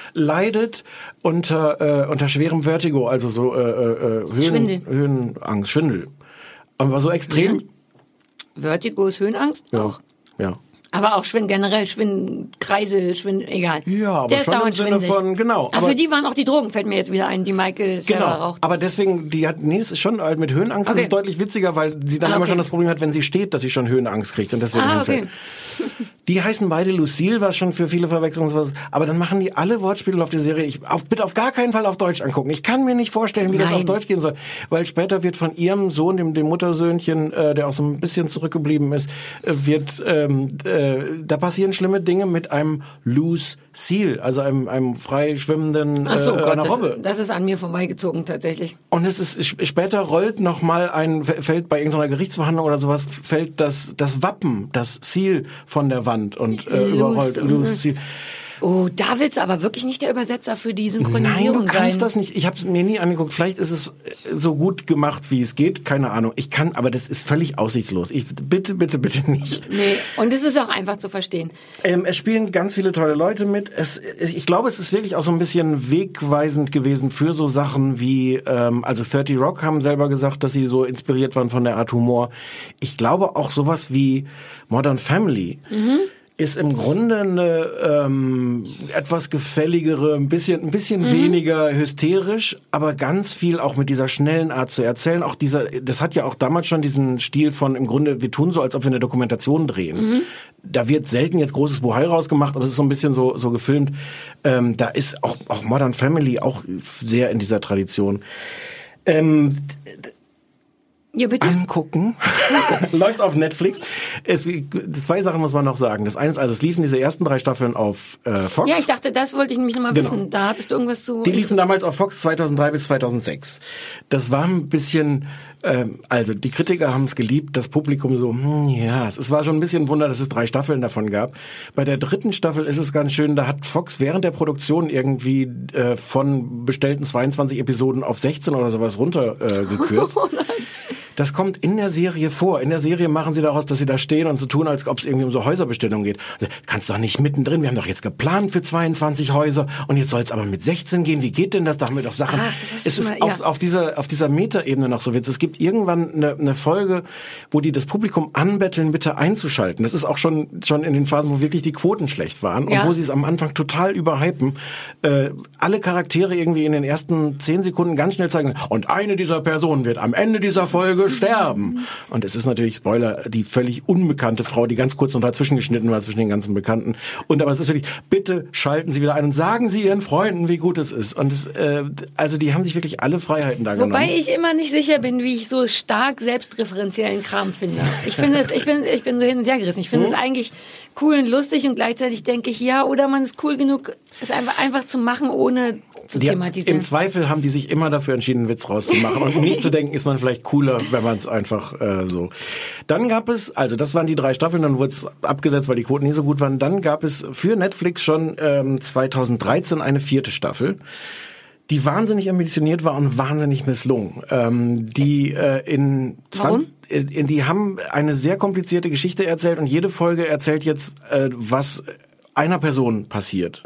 Leidet unter äh, unter schwerem Vertigo, also so äh, äh, Höhen, Schwindel. Höhenangst, Schwindel. Aber so extrem. Vertigo ist Höhenangst? Ja, auch. ja. Aber auch Schwind, generell Schwind, Kreisel, Schwind, egal. Ja, aber der ist schon im dauernd Sinne schwindig. von, genau. Ach, aber für die waren auch die Drogen, fällt mir jetzt wieder ein, die Michael selber genau, raucht. aber deswegen, die hat, nee, das ist schon halt mit Höhenangst, Okay. das ist deutlich witziger, weil sie dann Ah, immer okay. schon das Problem hat, wenn sie steht, dass sie schon Höhenangst kriegt und deswegen Ah, hinfällt. okay. Die heißen beide Lucille, was schon für viele Verwechslungen sowas, aber dann machen die alle Wortspiele auf die Serie. Ich auf, bitte auf gar keinen Fall auf Deutsch angucken. Ich kann mir nicht vorstellen, wie das Nein. auf Deutsch gehen soll, weil später wird von ihrem Sohn, dem, dem Muttersöhnchen, äh, der auch so ein bisschen zurückgeblieben ist, äh, wird ähm, äh, da passieren schlimme Dinge mit einem Loose Seal, also einem, einem frei schwimmenden Ach so, äh, Gott, einer Robbe. das, das ist an mir vorbeigezogen tatsächlich. Und es ist sp- später rollt noch mal ein fällt bei irgendeiner Gerichtsverhandlung oder sowas fällt das das Wappen, das Seal von der Wand und äh, Loose, überrollt Loose Seal. Oh, da willst du aber wirklich nicht der Übersetzer für die Synchronisierung Nein, du kannst sein. das nicht. Ich habe es mir nie angeguckt. Vielleicht ist es so gut gemacht, wie es geht. Keine Ahnung. Ich kann, aber das ist völlig aussichtslos. Ich bitte, bitte, bitte nicht. Nee, und es ist auch einfach zu verstehen. Ähm, es spielen ganz viele tolle Leute mit. Es, ich glaube, es ist wirklich auch so ein bisschen wegweisend gewesen für so Sachen wie, ähm, also thirty Rock haben selber gesagt, dass sie so inspiriert waren von der Art Humor. Ich glaube auch sowas wie Modern Family. Mhm. Ist im Grunde eine ähm, etwas gefälligere, ein bisschen, ein bisschen mhm. weniger hysterisch, aber ganz viel auch mit dieser schnellen Art zu erzählen. Auch dieser, das hat ja auch damals schon diesen Stil von im Grunde, wir tun so, als ob wir eine Dokumentation drehen. Mhm. Da wird selten jetzt großes Bohai rausgemacht, aber es ist so ein bisschen so so gefilmt. Ähm, da ist auch auch Modern Family auch sehr in dieser Tradition. Ähm, Ja, bitte. Angucken. Läuft auf Netflix. Es, zwei Sachen muss man noch sagen. Das eine ist, also es liefen diese ersten drei Staffeln auf äh, Fox. Ja, ich dachte, das wollte ich nämlich nochmal Genau. wissen. Da hattest du irgendwas zu... Die liefen damals auf Fox zweitausenddrei bis zweitausendsechs. Das war ein bisschen, ähm, also die Kritiker haben es geliebt, das Publikum so, hm, ja, es war schon ein bisschen ein Wunder, dass es drei Staffeln davon gab. Bei der dritten Staffel ist es ganz schön, da hat Fox während der Produktion irgendwie äh, von bestellten zweiundzwanzig Episoden auf sechzehn oder sowas runtergekürzt. Äh, gekürzt. Oh nein. Das kommt in der Serie vor. In der Serie machen sie daraus, dass sie da stehen und so tun, als ob es irgendwie um so Häuserbestellungen geht. Kannst doch nicht mittendrin, wir haben doch jetzt geplant für zweiundzwanzig Häuser und jetzt soll es aber mit sechzehn gehen. Wie geht denn das? Da haben wir doch Sachen. Ach, das ist es ist schon mal, auf, ja. auf dieser auf dieser Metaebene noch so Witz. Es gibt irgendwann eine, eine Folge, wo die das Publikum anbetteln, bitte einzuschalten. Das ist auch schon schon in den Phasen, wo wirklich die Quoten schlecht waren Ja. und wo sie es am Anfang total überhypen. Äh, alle Charaktere irgendwie in den ersten zehn Sekunden ganz schnell zeigen. Und eine dieser Personen wird am Ende dieser Folge sterben. Und es ist natürlich, Spoiler, die völlig unbekannte Frau, die ganz kurz noch dazwischen geschnitten war zwischen den ganzen Bekannten. Und aber es ist wirklich, bitte schalten Sie wieder ein und sagen Sie Ihren Freunden, wie gut es ist. Und es, äh, also die haben sich wirklich alle Freiheiten da genommen. Wobei ich immer nicht sicher bin, wie ich so stark selbstreferenziellen Kram finde. Ich finde es, ich bin, ich bin so hin und her gerissen. Ich finde Mhm. es eigentlich cool und lustig und gleichzeitig denke ich, ja, oder man ist cool genug, es einfach, einfach zu machen, ohne zu Die, thematisieren. Im Zweifel haben die sich immer dafür entschieden, einen Witz rauszumachen und nicht zu denken, ist man vielleicht cooler, wenn man es einfach äh, so. Dann gab es, also das waren die drei Staffeln, dann wurde es abgesetzt, weil die Quoten nicht so gut waren. Dann gab es für Netflix schon ähm, zweitausenddreizehn eine vierte Staffel, die wahnsinnig ambitioniert war und wahnsinnig misslungen. Ähm, die äh, in Warum? zwanzig, in, die haben eine sehr komplizierte Geschichte erzählt und jede Folge erzählt jetzt, äh, was einer Person passiert.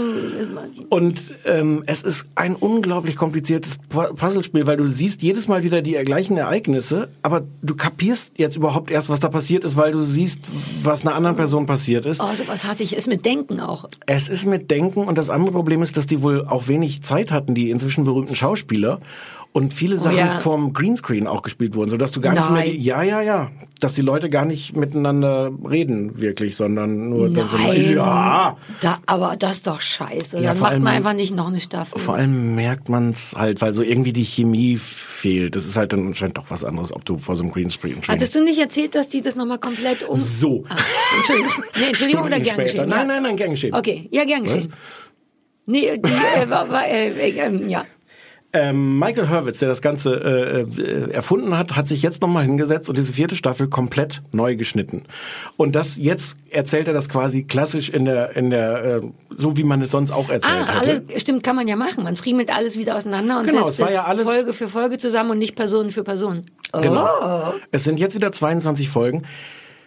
Und ähm, es ist ein unglaublich kompliziertes Pu- Puzzlespiel, weil du siehst jedes Mal wieder die gleichen Ereignisse, aber du kapierst jetzt überhaupt erst, was da passiert ist, weil du siehst, was einer anderen Person passiert ist. Oh, sowas hasse ich. Ist mit Denken auch. Es ist mit Denken und das andere Problem ist, dass die wohl auch wenig Zeit hatten, die inzwischen berühmten Schauspieler. Und viele Sachen ja. vom Greenscreen auch gespielt wurden, sodass du gar nicht Nein. mehr, die, ja, ja, ja, dass die Leute gar nicht miteinander reden, wirklich, sondern nur, dann so, Nein. ja. Da, aber das ist doch scheiße. Ja, Dann vor macht allem- man einfach nicht noch eine Staffel. Vor allem merkt man es halt, weil so irgendwie die Chemie fehlt. Das ist halt dann anscheinend doch was anderes, ob du vor so einem Greenscreen Hattest du nicht erzählt, dass die das nochmal komplett um... So. Ah, Entschuldigung. Nee, Entschuldigung oder Stunden gern später. geschehen? Nein, ja. nein, nein, gern geschehen. Okay, ja, gern geschehen. Nee, die äh, war, war äh, äh, ähm, ja. Ähm, Michael Hurwitz, der das Ganze äh, äh, erfunden hat, hat sich jetzt nochmal hingesetzt und diese vierte Staffel komplett neu geschnitten. Und das jetzt erzählt er das quasi klassisch in der, in der, äh, so wie man es sonst auch erzählt Ach, hätte. alles, stimmt, kann man ja machen. Man friemelt alles wieder auseinander und Genau, setzt es war es ja alles- Folge für Folge zusammen und nicht Person für Person. Oh. Genau. Es sind jetzt wieder zweiundzwanzig Folgen.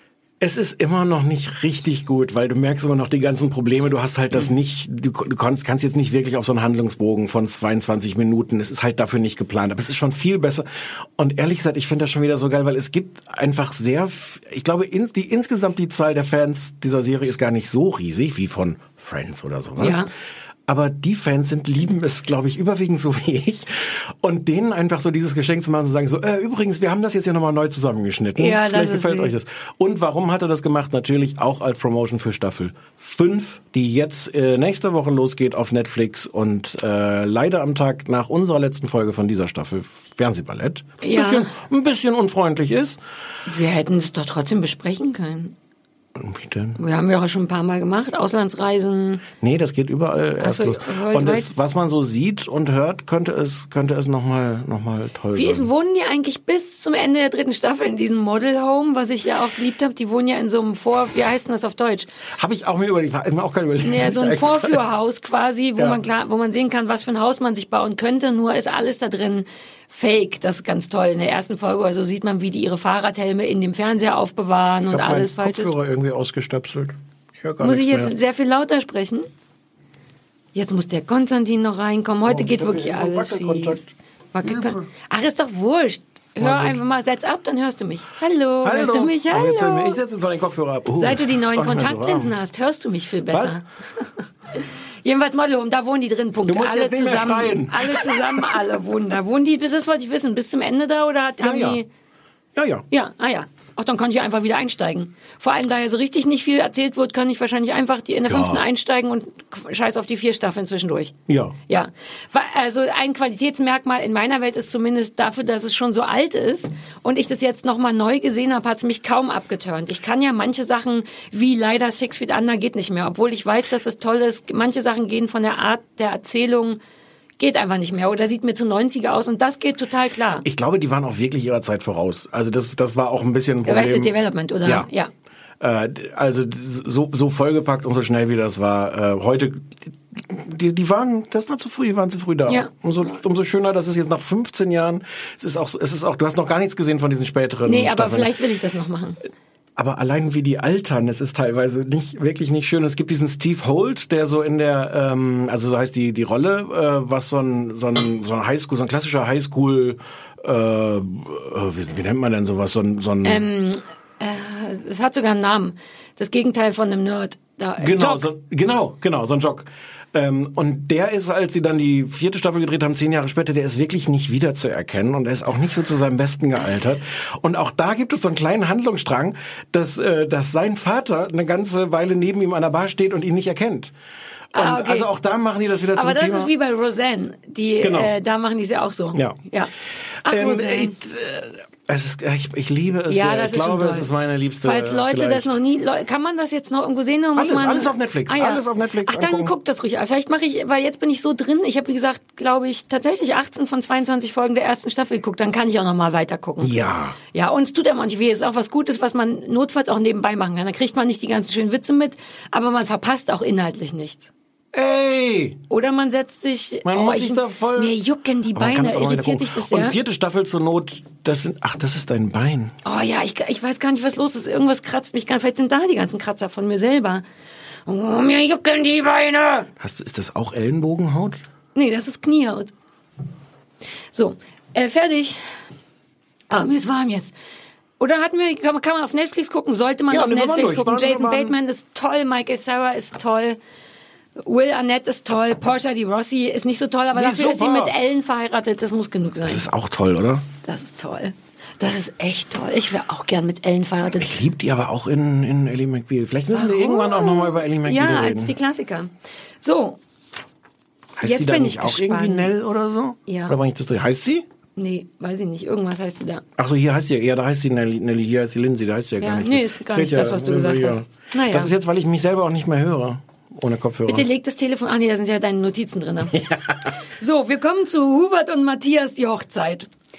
Es ist immer noch nicht richtig gut, weil du merkst immer noch die ganzen Probleme. Du hast halt das nicht, du, du kannst, kannst jetzt nicht wirklich auf so einen Handlungsbogen von zweiundzwanzig Minuten. Es ist halt dafür nicht geplant. Aber es ist schon viel besser. Und ehrlich gesagt, ich finde das schon wieder so geil, weil es gibt einfach sehr, ich glaube, in, die, insgesamt die Zahl der Fans dieser Serie ist gar nicht so riesig wie von Friends oder sowas. Ja. Aber die Fans sind, lieben es, glaube ich, überwiegend so wie ich. Und denen einfach so dieses Geschenk zu machen, zu sagen so, äh, übrigens, wir haben das jetzt ja nochmal neu zusammengeschnitten. Ja, Vielleicht das gefällt ist euch das. Und warum hat er das gemacht? Natürlich auch als Promotion für Staffel fünf, die jetzt äh, nächste Woche losgeht auf Netflix und äh, leider am Tag nach unserer letzten Folge von dieser Staffel Fernsehballett ein, Ja. bisschen, ein bisschen unfreundlich ist. Wir hätten es doch trotzdem besprechen können. Wie denn? Wir haben ja auch schon ein paar Mal gemacht, Auslandsreisen. Nee, das geht überall erst so, los. weltweit. Und das, was man so sieht und hört, könnte es, könnte es nochmal, noch mal toll Wie sein. ist, wohnen die eigentlich bis zum Ende der dritten Staffel in diesem Model Home, was ich ja auch geliebt habe? Die wohnen ja in so einem Vor... Wie heißt denn das auf Deutsch? Habe ich auch mir überlegt, war mir auch kein Überlegen. Ja, so ein Vorführhaus quasi, wo Ja. man klar, wo man sehen kann, was für ein Haus man sich bauen könnte. Nur ist alles da drin fake. Das ist ganz toll. In der ersten Folge also sieht man, wie die ihre Fahrradhelme in dem Fernseher aufbewahren Ich und hab alles meinen falsch ist. Kopfhörer irgendwie ausgestöpselt. Ich höre gar Muss ich nichts jetzt mehr. sehr viel lauter sprechen? Jetzt muss der Konstantin noch reinkommen. Heute Oh, geht ich hab wirklich hier alles Wackelkontakt. schief. Wackelkontakt. Ach, ist doch wurscht. Hör Na gut. einfach mal, setz ab, dann hörst du mich. Hallo, Hallo. hörst du mich? Oh, jetzt hör ich, Hallo. mir- ich setze jetzt mal den Kopfhörer ab. Uh, Seit du die ist neuen auch nicht mehr so Kontaktlinsen warm. hast, hörst du mich viel besser. Was? Jedenfalls Model Home, da wohnen die drin, Punkt. Du musst Alle jetzt nicht mehr zusammen, schreien. alle zusammen, alle wohnen da. Wohnen die, das wollte ich wissen, bis zum Ende da oder hat- Ja, haben ja. die... Ja, ja. Ja, ah ja. Ach, dann kann ich einfach wieder einsteigen. Vor allem, da ja so richtig nicht viel erzählt wird, kann ich wahrscheinlich einfach die in der Ja. fünften einsteigen und scheiß auf die vier Staffeln zwischendurch. Ja. Ja. Wa- Also ein Qualitätsmerkmal in meiner Welt ist zumindest dafür, dass es schon so alt ist und ich das jetzt nochmal neu gesehen habe, hat es mich kaum abgeturnt. Ich kann ja manche Sachen, wie leider Six Feet Under geht nicht mehr, obwohl ich weiß, dass das toll ist. Manche Sachen gehen von der Art der Erzählung, geht einfach nicht mehr oder sieht mir zu neunziger aus und das geht total klar. Ich glaube, die waren auch wirklich ihrer Zeit voraus. Also das, das war auch ein bisschen ein Problem. Arrested Development, oder? Ja. Ja. Äh, also so, so vollgepackt und so schnell wie das war. Äh, heute, die, die waren, das war zu früh, die waren zu früh da. Ja. Umso, umso schöner, dass es jetzt nach fünfzehn Jahren, es ist auch, es ist auch, du hast noch gar nichts gesehen von diesen späteren Nee, aber Staffeln. vielleicht will ich das noch machen. Aber allein wie die altern, es ist teilweise nicht wirklich nicht schön. Es gibt diesen Steve Holt, der so in der, ähm, also so heißt die die Rolle, äh, was so ein so ein so ein Highschool, so ein klassischer Highschool, äh, äh, wie, wie nennt man denn sowas, so ein so ein Ähm, äh, es hat sogar einen Namen. Das Gegenteil von einem Nerd. Da, äh, Genau, Jock. so, genau, genau, so ein Jock. Ähm, und der ist, als sie dann die vierte Staffel gedreht haben, zehn Jahre später, der ist wirklich nicht wiederzuerkennen und er ist auch nicht so zu seinem Besten gealtert. Und auch da gibt es so einen kleinen Handlungsstrang, dass, äh, dass sein Vater eine ganze Weile neben ihm an der Bar steht und ihn nicht erkennt. Und Ah, okay. also auch da machen die das wieder zum Aber das Thema. ist wie bei Roseanne. Die, Genau. äh, da machen die es ja auch so. Ja. ja. Ach, ähm, Roseanne. ich, äh, es ist, ich, ich liebe es Ja, sehr. das Ich ist schon glaube, toll. es ist meine liebste. Falls Leute vielleicht. das noch nie, Leu- kann man das jetzt noch irgendwo sehen? Oder muss Alles, man, alles auf Netflix, Ah, ja. alles auf Netflix Ach, dann angucken. guckt das ruhig. Vielleicht mache ich, weil jetzt bin ich so drin. Ich habe, wie gesagt, glaube ich, tatsächlich achtzehn von zweiundzwanzig Folgen der ersten Staffel geguckt. Dann kann ich auch noch mal weiter gucken. Ja. Ja, und es tut ja manchmal weh. Es ist auch was Gutes, was man notfalls auch nebenbei machen kann. Da kriegt man nicht die ganzen schönen Witze mit, aber man verpasst auch inhaltlich nichts. Ey! Oder man setzt sich... Man oh, muss ich, sich da voll... Mir jucken die Aber man kann Beine. es auch mal wieder Irritiert dich gucken. das sehr? Und vierte Staffel zur Not, das sind, ach, das ist dein Bein. Oh ja, ich, ich weiß gar nicht, was los ist. Irgendwas kratzt mich gar nicht. Vielleicht sind da die ganzen Kratzer von mir selber. Oh, mir jucken die Beine. Hast du, ist das auch Ellenbogenhaut? Nee, das ist Kniehaut. So, äh, fertig. Ah, mir ist warm jetzt. Oder hatten wir, kann man, kann man auf Netflix gucken? Sollte man Ja, auf ne, wir waren Netflix durch. gucken? Waren wir Jason waren- Bateman ist toll, Michael Cera ist toll, Will Arnett ist toll, Portia de Rossi ist nicht so toll, aber Die ist dafür ist sie super. mit Ellen verheiratet. Das muss genug sein. Das ist auch toll, oder? Das ist toll. Das ist echt toll. Ich wäre auch gern mit Ellen verheiratet. Ich liebe die aber auch in, in Ellie McBeal. Vielleicht müssen wir irgendwann auch nochmal über Ellie McBeal Ja, reden. als die Klassiker. So, heißt jetzt sie da bin nicht ich auch gespannt. irgendwie Nell oder so? Ja. Oder war nicht das drin? Heißt sie? nee, weiß ich nicht. Irgendwas heißt sie da. Ach so, hier heißt sie ja, ja, da heißt sie Nelly, Nelly, hier heißt sie Lindsay, da heißt sie ja, Ja, gar nicht nee, so. ist gar nicht Steht das, was du gesagt ja. hast. Naja. Das ist jetzt, weil ich mich selber auch nicht mehr höre. Ohne Kopfhörer. Bitte leg das Telefon... Ach nee, da sind ja deine Notizen drin. Ja. So, wir kommen zu Hubert und Matthias, die Hochzeit.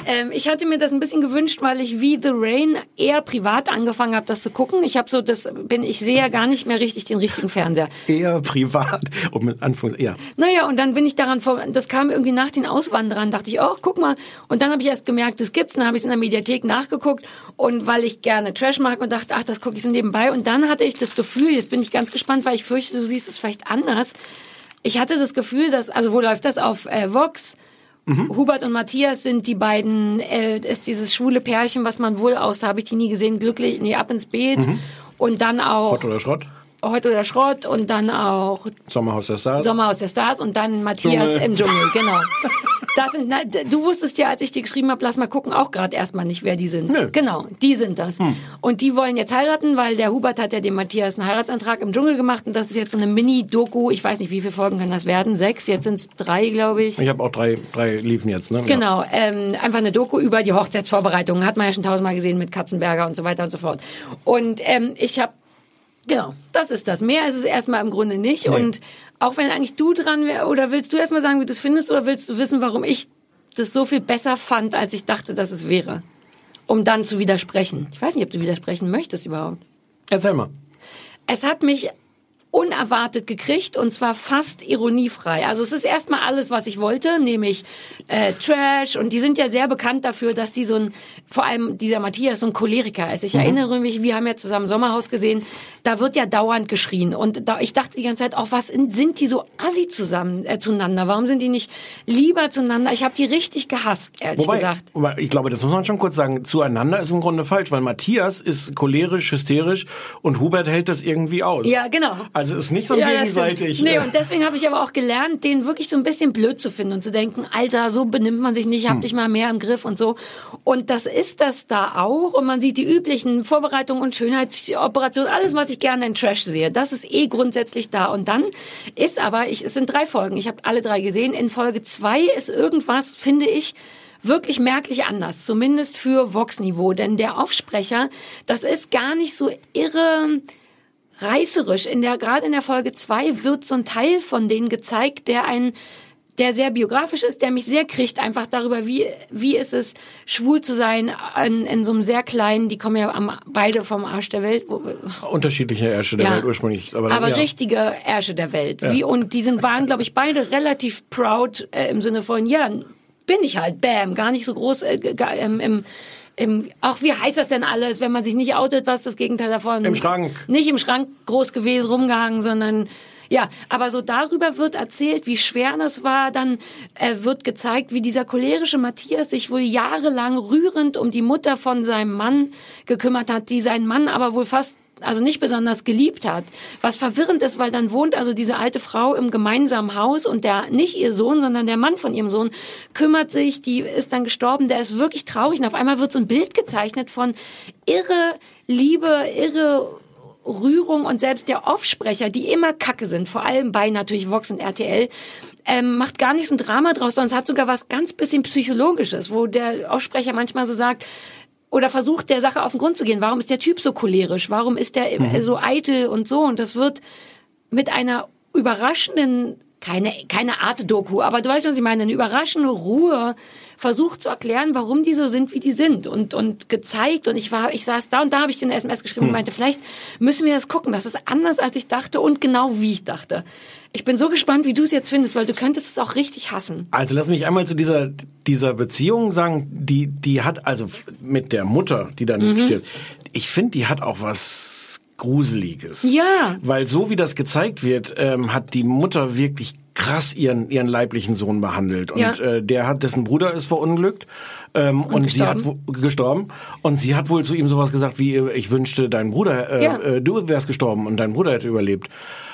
Ähm, ich hatte mir das ein bisschen gewünscht, weil ich wie The Rain eher privat angefangen habe, das zu gucken. Ich habe so, das bin ich sehe ja gar nicht mehr richtig den richtigen Fernseher. Eher privat, um mit Anführungs, ja. Naja, und dann bin ich daran vor, das kam irgendwie nach den Auswanderern, dachte ich, oh, guck mal. Und dann habe ich erst gemerkt, das gibt's, dann habe ich es in der Mediathek nachgeguckt und weil ich gerne Trash mag und dachte, ach, das gucke ich so nebenbei. Und dann hatte ich das Gefühl, jetzt bin ich ganz gespannt, weil ich fürchte, du siehst es vielleicht anders. Ich hatte das Gefühl, dass, also wo läuft das auf äh, Vox? Mhm. Hubert und Matthias sind die beiden, äh, ist dieses schwule Pärchen, was man wohl aus, da habe ich die nie gesehen, glücklich, nee, ab ins Beet. Mhm. Und dann auch... Hot oder Schrott? Hot oder Schrott und dann auch... Sommerhaus der Stars. Sommerhaus der Stars und dann Matthias Dschungel. Im Dschungel, genau. Das sind, na, du wusstest ja, als ich dir geschrieben habe, lass mal gucken, auch gerade erstmal nicht, wer die sind. Nö. Genau, die sind das. Hm. Und die wollen jetzt heiraten, weil der Hubert hat ja dem Matthias einen Heiratsantrag im Dschungel gemacht und das ist jetzt so eine Mini-Doku. Ich weiß nicht, wie viele Folgen kann das werden? Sechs, jetzt sind es drei, glaube ich. Ich habe auch drei, drei liefen jetzt, ne? Genau, ähm, einfach eine Doku über die Hochzeitsvorbereitungen. Hat man ja schon tausendmal gesehen mit Katzenberger und so weiter und so fort. Und ähm, ich habe Genau, das ist das. Mehr ist es erstmal im Grunde nicht. Nee. Und auch wenn eigentlich du dran wärst, oder willst du erstmal sagen, wie du es findest, oder willst du wissen, warum ich das so viel besser fand, als ich dachte, dass es wäre? Um dann zu widersprechen. Ich weiß nicht, ob du widersprechen möchtest überhaupt. Erzähl mal. Es hat mich unerwartet gekriegt und zwar fast ironiefrei. Also es ist erstmal alles, was ich wollte, nämlich äh, Trash und die sind ja sehr bekannt dafür, dass die so ein, vor allem dieser Matthias, so ein Choleriker ist. Ich mhm. erinnere mich, wir haben ja zusammen Sommerhaus gesehen, da wird ja dauernd geschrien und da, ich dachte die ganze Zeit auch, was sind die so assi zusammen äh, zueinander? Warum sind die nicht lieber zueinander? Ich habe die richtig gehasst, ehrlich wobei, gesagt. Wobei, ich glaube, das muss man schon kurz sagen, zueinander ist im Grunde falsch, weil Matthias ist cholerisch, hysterisch und Hubert hält das irgendwie aus. Ja, genau. Also ist nicht so ja, gegenseitig. Nee, und deswegen habe ich aber auch gelernt, den wirklich so ein bisschen blöd zu finden und zu denken, Alter, so benimmt man sich nicht, hab hm. dich mal mehr im Griff und so. Und das ist das da auch. Und man sieht die üblichen Vorbereitungen und Schönheitsoperationen, alles, was ich gerne in Trash sehe. Das ist eh grundsätzlich da. Und dann ist aber, ich, es sind drei Folgen, ich habe alle drei gesehen. In Folge zwei ist irgendwas, finde ich, wirklich merklich anders, zumindest für Vox-Niveau. Denn der Aufsprecher, das ist gar nicht so irre reißerisch. In der, gerade in der Folge zwei wird so ein Teil von denen gezeigt, der ein, der sehr biografisch ist, der mich sehr kriegt, einfach darüber, wie, wie ist es, schwul zu sein, in, in so einem sehr kleinen, die kommen ja am, beide vom Arsch der Welt. Wo, Unterschiedliche Ärsche der ja, Welt ursprünglich. Aber, dann, aber ja. richtige Ärsche der Welt. Ja. Wie, und die sind, waren, glaube ich, beide relativ proud, äh, im Sinne von, ja, bin ich halt, bam, gar nicht so groß, äh, gar, ähm, im, Im, auch wie heißt das denn alles, wenn man sich nicht outet, was das Gegenteil davon? Im Schrank. Nicht im Schrank groß gewesen, rumgehangen, sondern ja, aber so darüber wird erzählt, wie schwer das war. Dann äh, wird gezeigt, wie dieser cholerische Matthias sich wohl jahrelang rührend um die Mutter von seinem Mann gekümmert hat, die seinen Mann aber wohl fast also nicht besonders geliebt hat. Was verwirrend ist, weil dann wohnt also diese alte Frau im gemeinsamen Haus und der, nicht ihr Sohn, sondern der Mann von ihrem Sohn kümmert sich, die ist dann gestorben, der ist wirklich traurig und auf einmal wird so ein Bild gezeichnet von irre Liebe, irre Rührung und selbst der Offsprecher, die immer Kacke sind, vor allem bei natürlich Vox und R T L, ähm, macht gar nicht so ein Drama draus, sondern es hat sogar was ganz bisschen Psychologisches, wo der Offsprecher manchmal so sagt, oder versucht der Sache auf den Grund zu gehen. Warum ist der Typ so cholerisch? Warum ist der mhm. so eitel und so? Und das wird mit einer überraschenden, keine keine Art-Doku, aber du weißt, was ich meine, eine überraschende Ruhe versucht zu erklären, warum die so sind, wie die sind und und gezeigt. Und ich war, ich saß da und da habe ich den S M S geschrieben mhm. und meinte, vielleicht müssen wir das gucken. Das ist anders, als ich dachte und genau wie ich dachte. Ich bin so gespannt, wie du es jetzt findest, weil du könntest es auch richtig hassen. Also lass mich einmal zu dieser dieser Beziehung sagen, die die hat also mit der Mutter, die dann mhm. stirbt. Ich finde, die hat auch was Gruseliges. Ja. Weil so wie das gezeigt wird, ähm, hat die Mutter wirklich krass ihren ihren leiblichen Sohn behandelt und ja. äh, der hat dessen Bruder ist verunglückt ähm, und, und sie hat wo, gestorben und sie hat wohl zu ihm sowas gesagt wie ich wünschte dein Bruder äh, ja. äh, du wärst gestorben und dein Bruder hätte überlebt.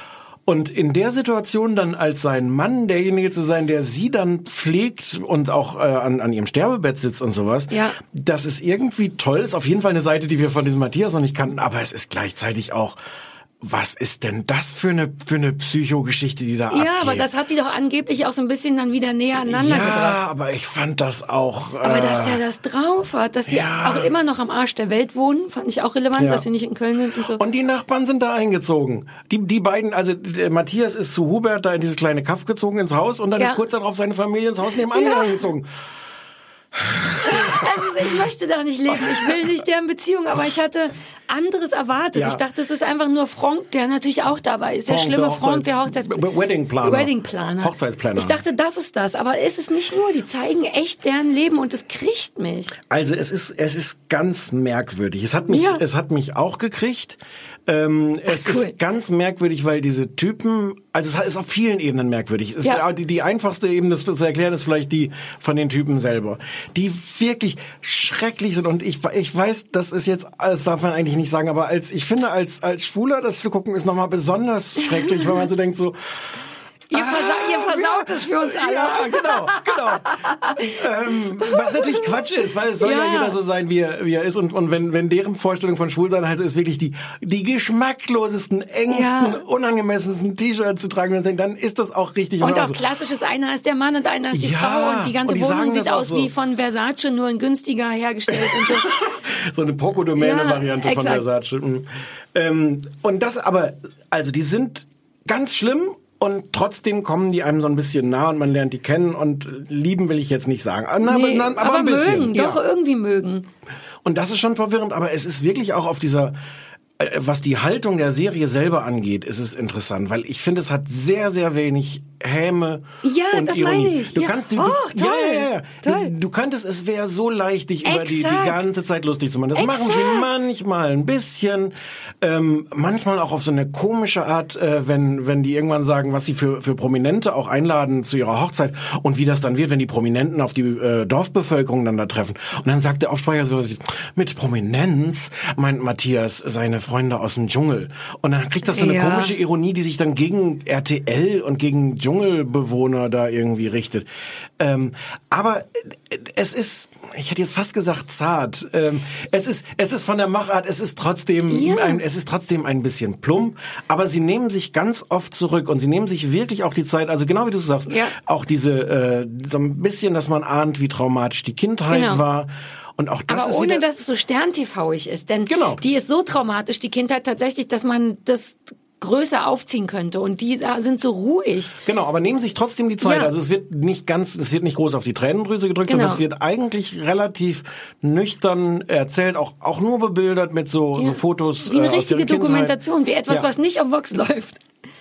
Und in der Situation dann als sein Mann derjenige zu sein, der sie dann pflegt und auch äh, an, an ihrem Sterbebett sitzt und sowas, ja. das ist irgendwie toll. Ist auf jeden Fall eine Seite, die wir von diesem Matthias noch nicht kannten, aber es ist gleichzeitig auch, was ist denn das für eine für eine Psychogeschichte, die da abgeht? Ja, aber das hat die doch angeblich auch so ein bisschen dann wieder näher aneinander ja, gebracht. Ja, aber ich fand das auch... Äh, aber dass der das drauf hat, dass die ja. auch immer noch am Arsch der Welt wohnen, fand ich auch relevant, ja. dass sie nicht in Köln sind und so. Und die Nachbarn sind da eingezogen. Die die beiden, also der Matthias ist zu Hubert da in dieses kleine Kaff gezogen ins Haus und dann ja. ist kurz darauf seine Familie ins Haus nebenan ja. eingezogen. Also ich möchte da nicht leben, ich will nicht deren Beziehung, aber ich hatte anderes erwartet. Ja. Ich dachte, es ist einfach nur Franck, der natürlich auch dabei ist. Der Franck, schlimme der Franck, der Hochzeitsplaner. Weddingplaner. Weddingplaner. Hochzeitsplaner. Ich dachte, das ist das, aber ist es nicht nur. Die zeigen echt deren Leben und es kriegt mich. Also es ist es ist ganz merkwürdig. Es hat mich Ja. es hat mich auch gekriegt. Ähm, es Ach, cool. ist ganz merkwürdig, weil diese Typen, also es ist auf vielen Ebenen merkwürdig. Es Ja. ist, die, die einfachste Ebene, das zu erklären, ist vielleicht die von den Typen selber, die wirklich schrecklich sind. Und ich, ich weiß, das ist jetzt, das darf man eigentlich nicht sagen, aber als ich finde, als als Schwuler das zu gucken, ist nochmal besonders schrecklich, weil man so denkt so, Ihr, versa ihr versaut es für uns alle. ja, genau, genau. ähm, was natürlich Quatsch ist, weil es soll ja, Ja. jeder so sein, wie er, wie er ist. Und, und wenn, wenn deren Vorstellung von Schwulsein halt so ist, wirklich die, die geschmacklosesten, engsten, Ja. unangemessensten T-Shirts zu tragen, dann ist das auch richtig. Und auch so, klassisches, einer ist der Mann und einer ist die Ja, Frau und die ganze und die Wohnung sagen sieht das auch aus so. wie von Versace, nur in günstiger hergestellt und so. so eine Poco-Domäne-Variante Ja, von exakt. Versace. Mhm. Ähm, und das aber, also die sind ganz schlimm. Und trotzdem kommen die einem so ein bisschen nah und man lernt die kennen und lieben will ich jetzt nicht sagen. Na, Nee, aber, na, aber, aber ein bisschen. mögen, ja. doch irgendwie mögen. Und das ist schon verwirrend, aber es ist wirklich auch auf dieser, äh, was die Haltung der Serie selber angeht, ist es interessant, weil ich finde, es hat sehr, sehr wenig Häme Ja, und das Ironie. meine ich. Du Ja. kannst die, Oh, du, toll. ja, ja, ja. Toll. Du, du könntest, es wäre so leicht, dich über die, die Exakt. ganze Zeit lustig zu machen. Das Exakt. machen sie manchmal ein bisschen, ähm, manchmal auch auf so eine komische Art, äh, wenn, wenn die irgendwann sagen, was sie für, für Prominente auch einladen zu ihrer Hochzeit und wie das dann wird, wenn die Prominenten auf die äh, Dorfbevölkerung dann da treffen. Und dann sagt der Aufsprecher so, mit Prominenz meint Matthias seine Freunde aus dem Dschungel. Und dann kriegt das so eine Ja. komische Ironie, die sich dann gegen R T L und gegen Dschungelbewohner da irgendwie richtet. Ähm, aber äh, es ist, ich hätte jetzt fast gesagt zart. Ähm, es ist, es ist von der Machart, es ist trotzdem, Ja. ein, es ist trotzdem ein bisschen plump. Aber sie nehmen sich ganz oft zurück und sie nehmen sich wirklich auch die Zeit. Also genau wie du sagst, Ja. auch diese äh, so ein bisschen, dass man ahnt, wie traumatisch die Kindheit Genau. war. Und auch das Aber ist ohne, wieder, dass es so stern-TVig ist. Denn Genau. die ist so traumatisch, die Kindheit tatsächlich, dass man das größer aufziehen könnte. Und die sind so ruhig. Genau, aber nehmen sich trotzdem die Zeit. Ja. Also es wird nicht ganz, es wird nicht groß auf die Tränendrüse gedrückt, Genau. sondern es wird eigentlich relativ nüchtern erzählt, auch auch nur bebildert mit so, so Fotos. Wie eine äh, aus richtige deren Kindheit. Dokumentation, wie etwas, Ja. was nicht auf Vox läuft.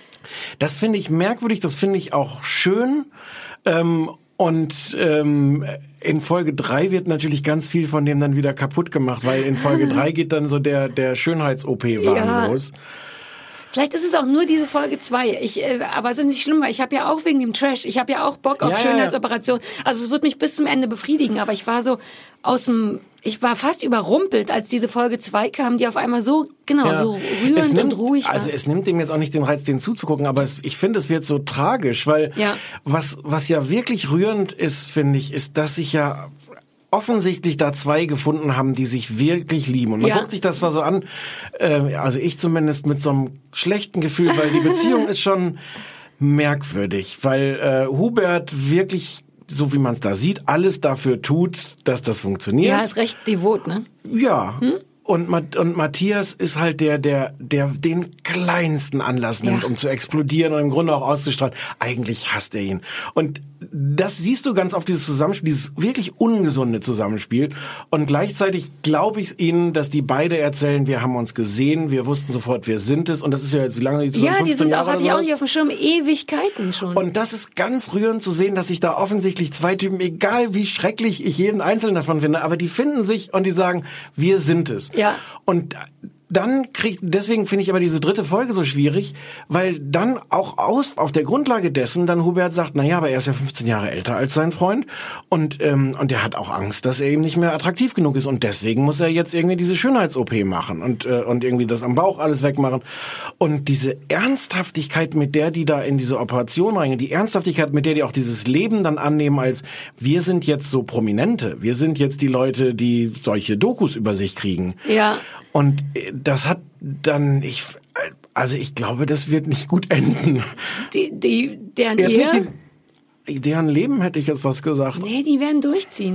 Das finde ich merkwürdig, das finde ich auch schön. Ähm, und ähm, in Folge drei wird natürlich ganz viel von dem dann wieder kaputt gemacht, weil in Folge drei geht dann so der der Schönheits-O P-Wahn Ja. los. Vielleicht ist es auch nur diese Folge zwei. Ich, äh, aber es ist nicht schlimm, weil ich habe ja auch wegen dem Trash, ich habe ja auch Bock auf Ja, ja, ja. Schönheitsoperation. Also es wird mich bis zum Ende befriedigen, aber ich war so aus dem, ich war fast überrumpelt, als diese Folge zwei kam, die auf einmal so, genau, Ja. so rührend Es nimmt, und ruhig war. Also es nimmt dem jetzt auch nicht den Reiz, den zuzugucken, aber es, ich finde, es wird so tragisch, weil Ja. was was ja wirklich rührend ist, finde ich, ist, dass sich ja offensichtlich da zwei gefunden haben, die sich wirklich lieben. Und man Ja. guckt sich das zwar so an, äh, also ich zumindest mit so einem schlechten Gefühl, weil die Beziehung ist schon merkwürdig, weil äh, Hubert wirklich, so wie man es da sieht, alles dafür tut, dass das funktioniert. Ja, ist recht devot, ne? Ja. Und, Mat- und Matthias ist halt der, der, der den kleinsten Anlass nimmt, Ja. um zu explodieren und im Grunde auch auszustrahlen. Eigentlich hasst er ihn. Und das siehst du ganz oft, dieses Zusammenspiel, dieses wirklich ungesunde Zusammenspiel. Und gleichzeitig glaube ich ihnen, dass die beide erzählen, wir haben uns gesehen, wir wussten sofort, wir sind es. Und das ist ja jetzt, wie lange die zusammen? Ja, die fünfzehn sind Jahre auch, hatte oder ich auch sowas? nicht auf dem Schirm, Ewigkeiten schon. Und das ist ganz rührend zu sehen, dass sich da offensichtlich zwei Typen, egal wie schrecklich ich jeden Einzelnen davon finde, aber die finden sich und die sagen, wir sind es. Ja. Und dann kriegt, deswegen finde ich aber diese dritte Folge so schwierig, weil dann auch aus, auf der Grundlage dessen dann Hubert sagt, na ja, aber er ist ja fünfzehn Jahre älter als sein Freund und, ähm, und er hat auch Angst, dass er eben nicht mehr attraktiv genug ist und deswegen muss er jetzt irgendwie diese Schönheits-O P machen und, äh, und irgendwie das am Bauch alles wegmachen. Und diese Ernsthaftigkeit, mit der die da in diese Operation reingehen, die Ernsthaftigkeit, mit der die auch dieses Leben dann annehmen als, wir sind jetzt so Prominente, wir sind jetzt die Leute, die solche Dokus über sich kriegen. Ja. Und das hat dann, ich, also ich glaube, das wird nicht gut enden. Die, die, deren Jetzt Ehe? nicht die, deren Leben hätte ich jetzt was gesagt. Nee, die werden durchziehen.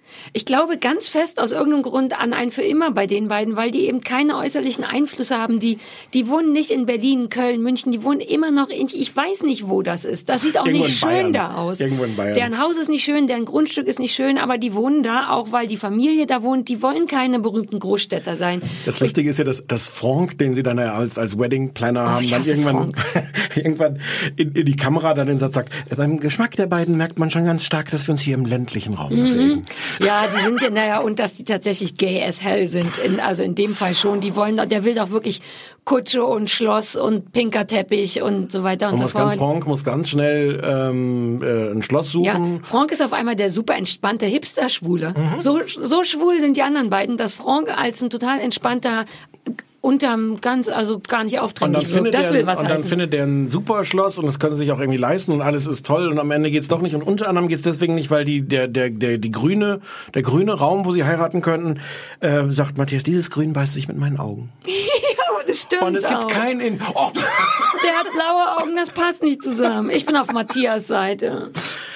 Ich glaube ganz fest aus irgendeinem Grund an ein für immer bei den beiden, weil die eben keine äußerlichen Einflüsse haben. Die, die wohnen nicht in Berlin, Köln, München, die wohnen immer noch in, ich weiß nicht, wo das ist. Das sieht auch Irgendwo nicht in schön Bayern. da aus. Irgendwo in Bayern. Deren Haus ist nicht schön, deren Grundstück ist nicht schön, aber die wohnen da, auch weil die Familie da wohnt. Die wollen keine berühmten Großstädter sein. Das Lustige ist ja, dass, dass Franck, den sie dann ja als, als Wedding Planner Oh, haben, ich dann hasse irgendwann, irgendwann in, in die Kamera dann den Satz sagt, beim Geschmack der beiden merkt man schon ganz stark, dass wir uns hier im ländlichen Raum Mhm. bewegen. Ja, die sind ja, naja, und dass die tatsächlich gay as hell sind, in, also in dem Fall schon. Die wollen, der will doch wirklich Kutsche und Schloss und pinker Teppich und so weiter und, Und so muss fort. ganz Franck muss ganz schnell ähm, äh, ein Schloss suchen. Ja, Franck ist auf einmal der super entspannte Hipster-Schwule. Mhm. So, so schwul sind die anderen beiden, dass Franck als ein total entspannter unterm ganz, also gar nicht Und aufdringlich dann, findet wirkt. Das der, will was und dann heißen. findet der ein super Schloss und das können sie sich auch irgendwie leisten und alles ist toll und am Ende geht's doch nicht und unter anderem geht's deswegen nicht, weil die der der der die grüne der grüne Raum, wo sie heiraten könnten, äh, sagt Matthias, dieses Grün beißt sich mit meinen Augen. Ja, das stimmt Und es gibt auch. keinen in. Oh. Der hat blaue Augen, das passt nicht zusammen. Ich bin auf Matthias Seite.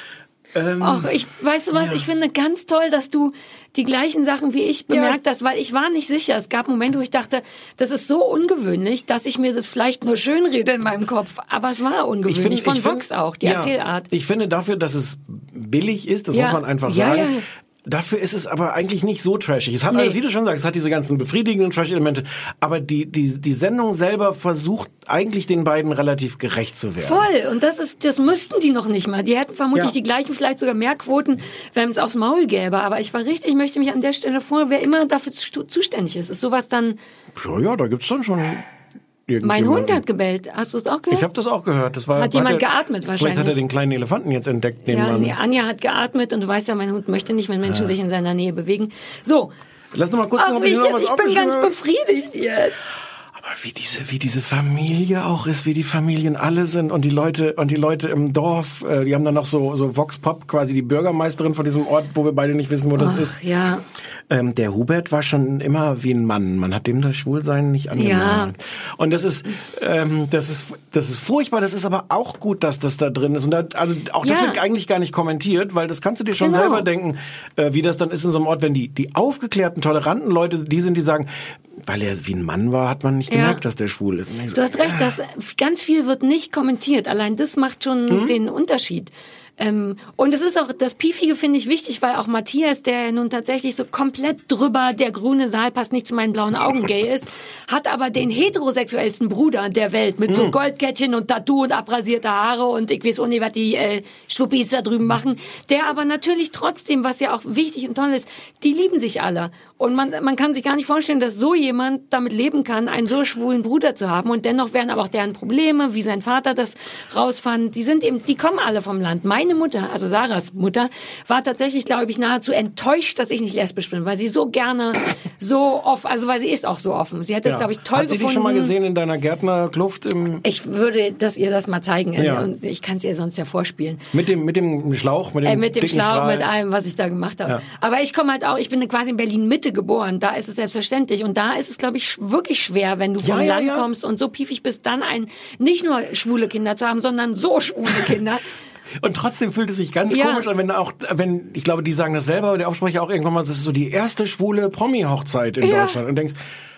Ähm, Ach, ich, weißt du was, ja. ich finde ganz toll, dass du die gleichen Sachen wie ich bemerkt hast, weil ich war nicht sicher. Es gab Momente, wo ich dachte, das ist so ungewöhnlich, dass ich mir das vielleicht nur schön rede in meinem Kopf. Aber es war ungewöhnlich. find- Von ich find- Vox auch, die ja, Erzählart. Ich finde dafür, dass es billig ist, das Ja. muss man einfach Ja, sagen. ja, ja. Dafür ist es aber eigentlich nicht so trashig. Es hat Nee. alles, wie du schon sagst, es hat diese ganzen befriedigenden Trash-Elemente, aber die, die, die Sendung selber versucht eigentlich den beiden relativ gerecht zu werden. Voll. Und das ist, das müssten die noch nicht mal. Die hätten vermutlich Ja. die gleichen, vielleicht sogar mehr Quoten, wenn es aufs Maul gäbe. Aber ich war richtig, ich möchte mich an der Stelle vor, wer immer dafür zu, zuständig ist. Ist sowas dann, Ja, ja, da gibt's dann schon mein irgendjemanden. Hund hat gebellt. Hast du es auch gehört? Ich habe das auch gehört. Das war, Hat jemand er- geatmet Vielleicht wahrscheinlich. hat er den kleinen Elefanten jetzt entdeckt. Ja, nebenan. nee, Anja hat geatmet und du weißt ja, mein Hund möchte nicht, wenn Menschen sich in seiner Nähe bewegen. So. Lass noch mal kurz Ach, gucken, ob ich, ich noch was ich bin aufgeschrieben ganz habe. befriedigt jetzt. Aber wie diese, wie diese Familie auch ist, wie die Familien alle sind und die Leute und die Leute im Dorf, äh, die haben dann noch so so Vox Pop, quasi die Bürgermeisterin von diesem Ort, wo wir beide nicht wissen, wo das Ach, ist. ja. Ähm, der Hubert war schon immer wie ein Mann. Man hat dem das Schwulsein nicht angemerkt. Ja. Und das ist, ähm, das ist, das ist furchtbar. Das ist aber auch gut, dass das da drin ist. Und da, also auch das Ja. wird eigentlich gar nicht kommentiert, weil das kannst du dir schon Genau. selber denken, äh, wie das dann ist in so einem Ort, wenn die, die aufgeklärten, toleranten Leute, die sind, die sagen, weil er wie ein Mann war, hat man nicht Ja. gemerkt, dass der schwul ist. Und ich so, Du hast recht, dass ganz viel wird nicht kommentiert. Allein das macht schon Mhm. den Unterschied. Ähm, und es ist auch, das Piefige finde ich wichtig, weil auch Matthias, der nun tatsächlich so komplett drüber, der grüne Saal passt nicht zu meinen blauen Augen gay ist, hat aber den heterosexuellsten Bruder der Welt mit so Goldkettchen und Tattoo und abrasierte Haare und ich weiß auch nicht, was die äh, Schwuppis da drüben machen, der aber natürlich trotzdem, was ja auch wichtig und toll ist, die lieben sich alle. Und man, man kann sich gar nicht vorstellen, dass so jemand damit leben kann, einen so schwulen Bruder zu haben. Und dennoch werden aber auch deren Probleme, wie sein Vater das rausfand, die sind eben, die kommen alle vom Land. Meine Mutter, also Sarahs Mutter, war tatsächlich, glaube ich, nahezu enttäuscht, dass ich nicht lesbisch bin, weil sie so gerne so offen, also weil sie ist auch so offen. Sie hat das, ja. glaube ich, toll Hat sie gefunden. dich schon mal gesehen in deiner Gärtnerkluft im Ich würde das ihr das mal zeigen. Ja. Und ich kann es ihr sonst ja vorspielen. mit dem mit dem Schlauch, mit dem Äh, mit dem dicken Schlauch, Strahl. mit allem, was ich da gemacht habe. Ja. Aber ich komme halt auch, ich bin quasi in Berlin-Mitte geboren, da ist es selbstverständlich. Und da ist es, glaube ich, sch- wirklich schwer, wenn du vom Ja, ja, Land ja. kommst und so piefig bist, dann ein, nicht nur schwule Kinder zu haben, sondern so schwule Kinder. Und trotzdem fühlt es sich ganz Ja. komisch an, wenn auch, wenn, ich glaube, die sagen das selber, der Aufsprecher auch irgendwann mal, das ist so die erste schwule Promi-Hochzeit in Ja. Deutschland. Und denkst,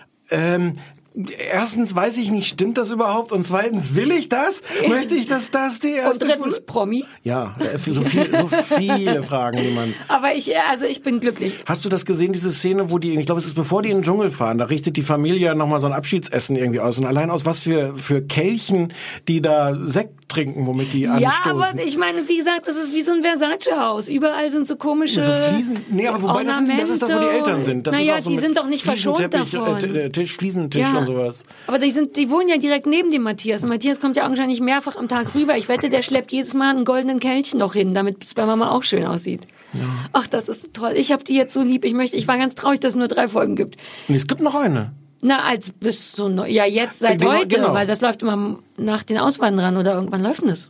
ähm, erstens weiß ich nicht, stimmt das überhaupt? Und zweitens, will ich das? Möchte ich, dass das die Und erste drittens schwule... Promi. Ja, für so, viel, so viele Fragen, die man... Aber ich, also ich bin glücklich. Hast du das gesehen, diese Szene, wo die, ich glaube, es ist bevor die in den Dschungel fahren, da richtet die Familie ja nochmal so ein Abschiedsessen irgendwie aus. Und allein aus was für, für Kelchen, die da Sekt trinken, womit die Ja, anstoßen. aber ich meine, wie gesagt, das ist wie so ein Versace-Haus. Überall sind so komische So Fliesen, nee, aber wobei, das, sind, das ist das, wo die Eltern sind. Das naja, ist auch so die mit sind doch nicht verschont Fliesenteppich, davon. Äh, Tisch, Fliesentisch Ja. und sowas. Aber die sind, die wohnen ja direkt neben dem Matthias. Und Matthias kommt ja augenscheinlich mehrfach am Tag rüber. Ich wette, der schleppt jedes Mal einen goldenen Kelch noch hin, damit es bei Mama auch schön aussieht. Ja. Ach, das ist so toll. Ich habe die jetzt so lieb. Ich möchte, ich war ganz traurig, dass es nur drei Folgen gibt. Und es gibt noch eine. Na, als bis so, neu- ja, jetzt seit Genau, heute, genau. weil das läuft immer nach den Auswanderern oder irgendwann läuft denn das?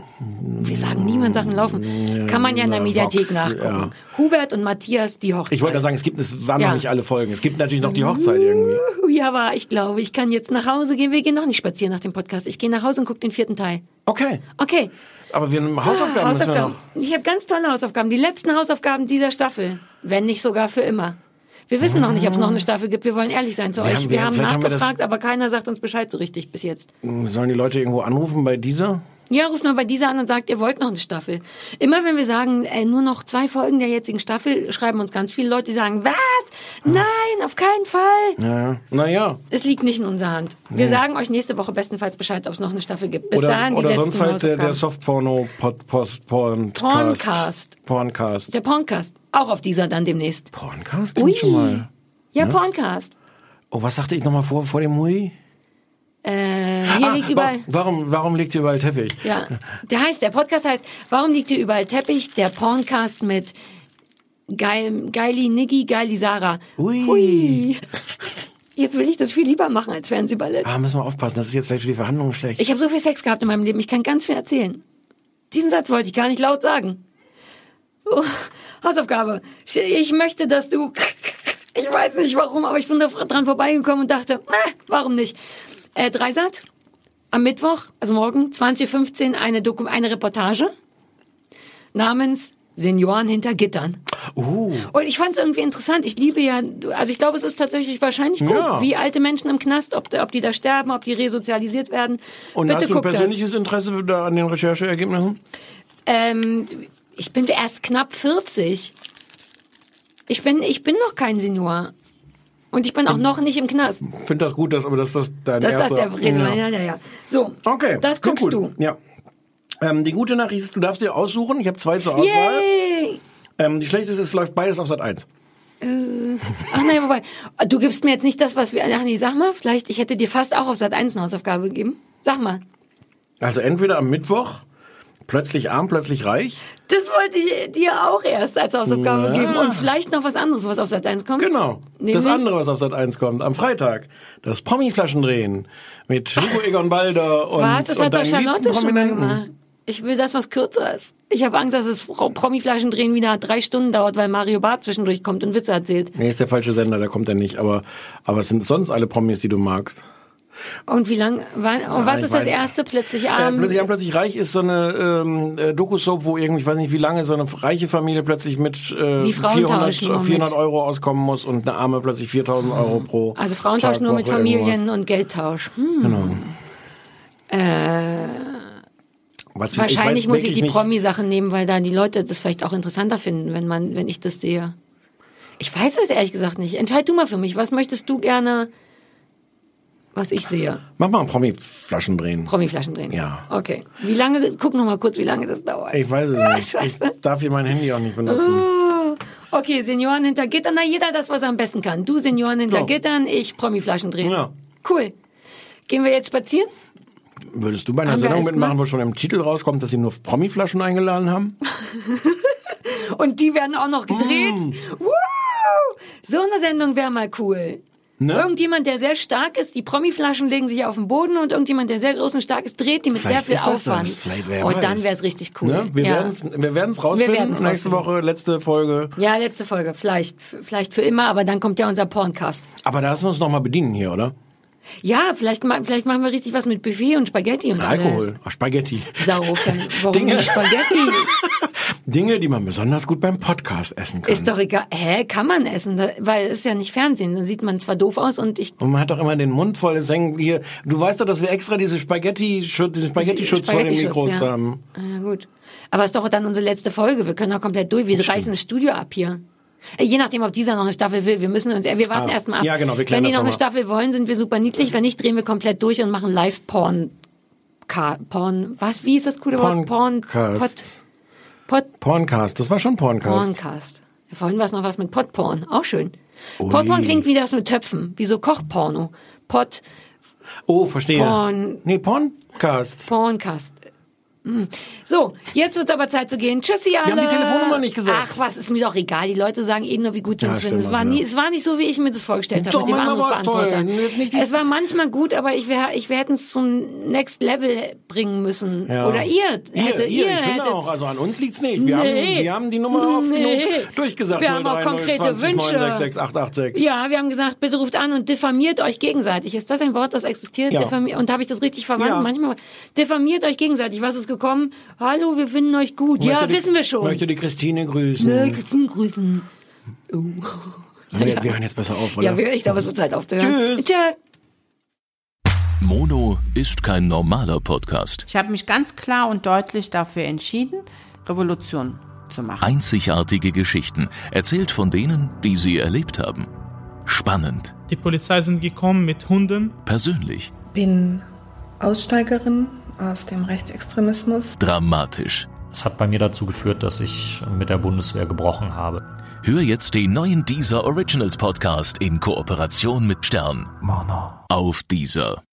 Wir sagen niemand Sachen laufen. Kann man ja in der Na, Mediathek Vox, nachgucken. ja. Hubert und Matthias, die Hochzeit. Ich wollte ja sagen, es gibt, es waren Ja. noch nicht alle Folgen. Es gibt natürlich noch die Hochzeit irgendwie. Uh, Ja, aber ich glaube, ich kann jetzt nach Hause gehen. Wir gehen noch nicht spazieren nach dem Podcast. Ich gehe nach Hause und gucke den vierten Teil. Okay. Okay. Aber wir haben Hausaufgaben, Ah, müssen wir Hausaufgaben. noch. Ich habe ganz tolle Hausaufgaben. Die letzten Hausaufgaben dieser Staffel. Wenn nicht sogar für immer. Wir wissen noch nicht, ob es noch eine Staffel gibt. Wir wollen ehrlich sein zu Wir euch. haben- wir wir- haben vielleicht haben wir nachgefragt, das- aber keiner sagt uns Bescheid so richtig bis jetzt. Sollen die Leute irgendwo anrufen bei dieser? Ja, ruft mal bei dieser an und sagt, ihr wollt noch eine Staffel. Immer wenn wir sagen, äh, nur noch zwei Folgen der jetzigen Staffel, schreiben uns ganz viele Leute, die sagen, was? Nein, auf keinen Fall. Ja. Naja. Es liegt nicht in unserer Hand. Wir sagen euch nächste Woche bestenfalls Bescheid, ob es noch eine Staffel gibt. Bis Oder, dahin die oder letzten sonst halt der, der Hausaufgaben. Softporno-Porncast. Porncast. Porncast. Der Porncast. Auch auf dieser dann demnächst. Porncast? Ui. Klingt schon mal. Ja, Ne? Porncast. Oh, was sagte ich nochmal vor, vor dem Hui? Äh, hier Ah, liegt wa- überall... warum, warum liegt hier überall Teppich? Ja, der heißt, der Podcast heißt, warum liegt hier überall Teppich? Der Porncast mit Geil, Geili Niggi, Geili Sarah. Ui. Hui. Jetzt will ich das viel lieber machen als Fernsehballett. Ah, müssen wir aufpassen, das ist jetzt vielleicht für die Verhandlungen schlecht. Ich habe so viel Sex gehabt in meinem Leben, ich kann ganz viel erzählen. Diesen Satz wollte ich gar nicht laut sagen. Oh, Hausaufgabe. Ich möchte, dass du... Ich weiß nicht warum, aber ich bin da dran vorbeigekommen und dachte, äh, warum nicht? Äh, Dreisat, am Mittwoch, also morgen, zwanzig Uhr fünfzehn, eine, Doku- eine Reportage namens Senioren hinter Gittern. Uh. Und ich fand es irgendwie interessant. Ich liebe ja, also ich glaube, es ist tatsächlich wahrscheinlich gut, Ja. wie alte Menschen im Knast, ob, ob die da sterben, ob die resozialisiert werden. Und Bitte hast du ein guckt das. persönliches Interesse da an den Rechercheergebnissen? Ähm, ich bin erst knapp vierzig. Ich bin, ich bin noch kein Senior. Und ich bin auch noch nicht im Knast. Ich finde das gut, dass, aber das ist dein Das ist das erster... der Rede. Ja. Ja, ja. So, Okay, das klingt guckst gut. du. Ja. Ähm, die gute Nachricht ist, du darfst dir aussuchen. Ich habe zwei zur Auswahl. Yay! Ähm, die schlechte ist, es läuft beides auf Sat eins. Ach nein, wobei, du gibst mir jetzt nicht das, was wir... Ach nee, sag mal, vielleicht, ich hätte dir fast auch auf Sat eins eine Hausaufgabe gegeben. Sag mal. Also entweder am Mittwoch, plötzlich arm, plötzlich reich. Das wollte ich dir auch erst als Hausaufgabe Ja. geben. Und vielleicht noch was anderes, was auf Sat eins kommt. Genau. Nämlich? Das andere, was auf Sat eins kommt, am Freitag. Das Promi-Flaschendrehen mit Hugo Egon Balder und, Was? Das und hat doch deinen liebsten Charlotte schon mal Prominenten. gemacht. Ich will das, was kürzer ist. Ich habe Angst, dass das Promi-Flaschendrehen wieder drei Stunden dauert, weil Mario Barth zwischendurch kommt und Witze erzählt. Nee, ist der falsche Sender, da kommt er nicht. Aber, aber es sind sonst alle Promis, die du magst. Und wie lang? Wann, und was ich ist das weiß- erste? Plötzlich Äh, arm? plötzlich arm, plötzlich reich ist so eine ähm, äh, Doku-Soap, wo irgendwie, ich weiß nicht wie lange, so eine reiche Familie plötzlich mit äh, Die Frauen vierhundert, tauschen nur vierhundert mit. Euro auskommen muss und eine Arme plötzlich viertausend Euro pro Also Frauentausch Tag, nur mit Woche, Familien irgendwas. und Geldtausch. Hm. Genau. Äh, Was, wahrscheinlich weiß muss ich wirklich die nicht- Promi-Sachen nehmen, weil da die Leute das vielleicht auch interessanter finden, wenn man, wenn ich das sehe. Ich weiß es ehrlich gesagt nicht. Entscheid du mal für mich. Was möchtest du gerne, was ich sehe? Mach mal ein Promi-Flaschen drehen. Promi-Flaschen drehen. Ja. Okay. Wie lange, guck noch mal kurz, wie lange das dauert. Ich weiß es nicht. Scheiße. Ich darf hier mein Handy auch nicht benutzen. Okay, Senioren hinter Gittern. Na, jeder das, was er am besten kann. Du Senioren hinter So. Gittern, ich Promi-Flaschen drehen. Ja. Cool. Gehen wir jetzt spazieren? Würdest du bei einer Haben wir Sendung erst mitmachen, mal- wo schon im Titel rauskommt, dass sie nur Promi-Flaschen eingeladen haben? Und die werden auch noch gedreht. Mm. Woo! So eine Sendung wäre mal cool. Ne? Irgendjemand, der sehr stark ist, die Promi-Flaschen legen sich auf den Boden und irgendjemand, der sehr groß und stark ist, dreht die mit Vielleicht sehr viel ist das Aufwand. das. Vielleicht, wer und weiß. dann wäre es richtig cool. Ne? Wir ja. werden's wir werden's rausfinden. Wir werden's Nächste rausfinden. Woche, letzte Folge. Ja, letzte Folge. Vielleicht, vielleicht für immer, aber dann kommt ja unser Porncast. Aber da lassen wir uns noch mal bedienen hier, oder? Ja, vielleicht, ma- vielleicht machen wir richtig was mit Buffet und Spaghetti und Alkohol, alles. Ach, Spaghetti. Saufen. Warum Dinge. nicht Spaghetti? Dinge, die man besonders gut beim Podcast essen kann. Ist doch egal. Hä, kann man essen, da- weil es ist ja nicht Fernsehen. Dann sieht man zwar doof aus und ich... Und man hat doch immer den Mund voll. Deswegen hier, du weißt doch, dass wir extra diese Spaghetti, diesen Spaghetti-Schutz vor den Spaghetti-Schutz, Mikros ja. haben. Ja, gut. Aber es ist doch dann unsere letzte Folge. Wir können doch komplett durch. Wir reißen das Studio ab hier. Äh, Je nachdem, ob dieser noch eine Staffel will. Wir müssen uns, äh, wir warten Ah, erst mal ab. ja, genau, wir klären Wenn die das noch eine noch mal. Staffel wollen, sind wir super niedlich. Wenn nicht, drehen wir komplett durch und machen Live-Porn. Ka- Porn, was, wie ist das coole Wort? Porn, Pod, Porncast. Pod, Porncast, das war schon Porncast. Porncast. Vorhin war es noch was mit Podporn. Auch schön. Ui. Podporn klingt wie das mit Töpfen. Wie so Kochporno. Pod, Oh, verstehe. Porn- Nee, Porncast. Porncast. Hm. So, jetzt wird's aber Zeit zu gehen. Tschüssi alle. haben die Telefonnummer nicht gesagt. Ach, was, ist mir doch egal. Die Leute sagen eh nur, wie gut sie Ja, uns finden. stimmt, Es war, ja. nie, es war nicht so, wie ich mir das vorgestellt habe Doch, mit dem manchmal war's Anrufbeantworter. toll. Jetzt nicht die- Es war manchmal gut, aber ich wär, ich wir hätten es zum Next Level bringen müssen. Ja. Oder ihr Ihr, hättet, ihr, ihr ich finde hättet. auch. Also an uns liegt's nicht. Wir, Nee. haben, wir haben die Nummer oft Nee. genug durchgesagt. Wir haben auch null drei null konkrete zwanzig Wünsche. neun sechs sechs acht acht sechs. Ja, wir haben gesagt, bitte ruft an und diffamiert euch gegenseitig. Ist das ein Wort, das existiert? Ja. Diffami- und habe ich das richtig verwandt? Ja. Manchmal. Diffamiert euch gegenseitig. Was ist gekommen? Hallo, wir finden euch gut. Ja, Möchte die- wissen wir schon. Möchte die Christine grüßen. Ne, Christine grüßen. Uh. Wir, ja. wir hören jetzt besser auf, oder? Ja, wir, ich glaube, es wird Zeit aufzuhören. Tschüss. Tschö. Mono ist kein normaler Podcast. Ich habe mich ganz klar und deutlich dafür entschieden, Revolution zu machen. Einzigartige Geschichten, erzählt von denen, die sie erlebt haben. Spannend. Die Polizei sind gekommen mit Hunden. Persönlich. Bin Aussteigerin aus dem Rechtsextremismus. Dramatisch. Es hat bei mir dazu geführt, dass ich mit der Bundeswehr gebrochen habe. Hör jetzt den neuen Deezer Originals Podcast in Kooperation mit Stern. Mono. Auf Deezer.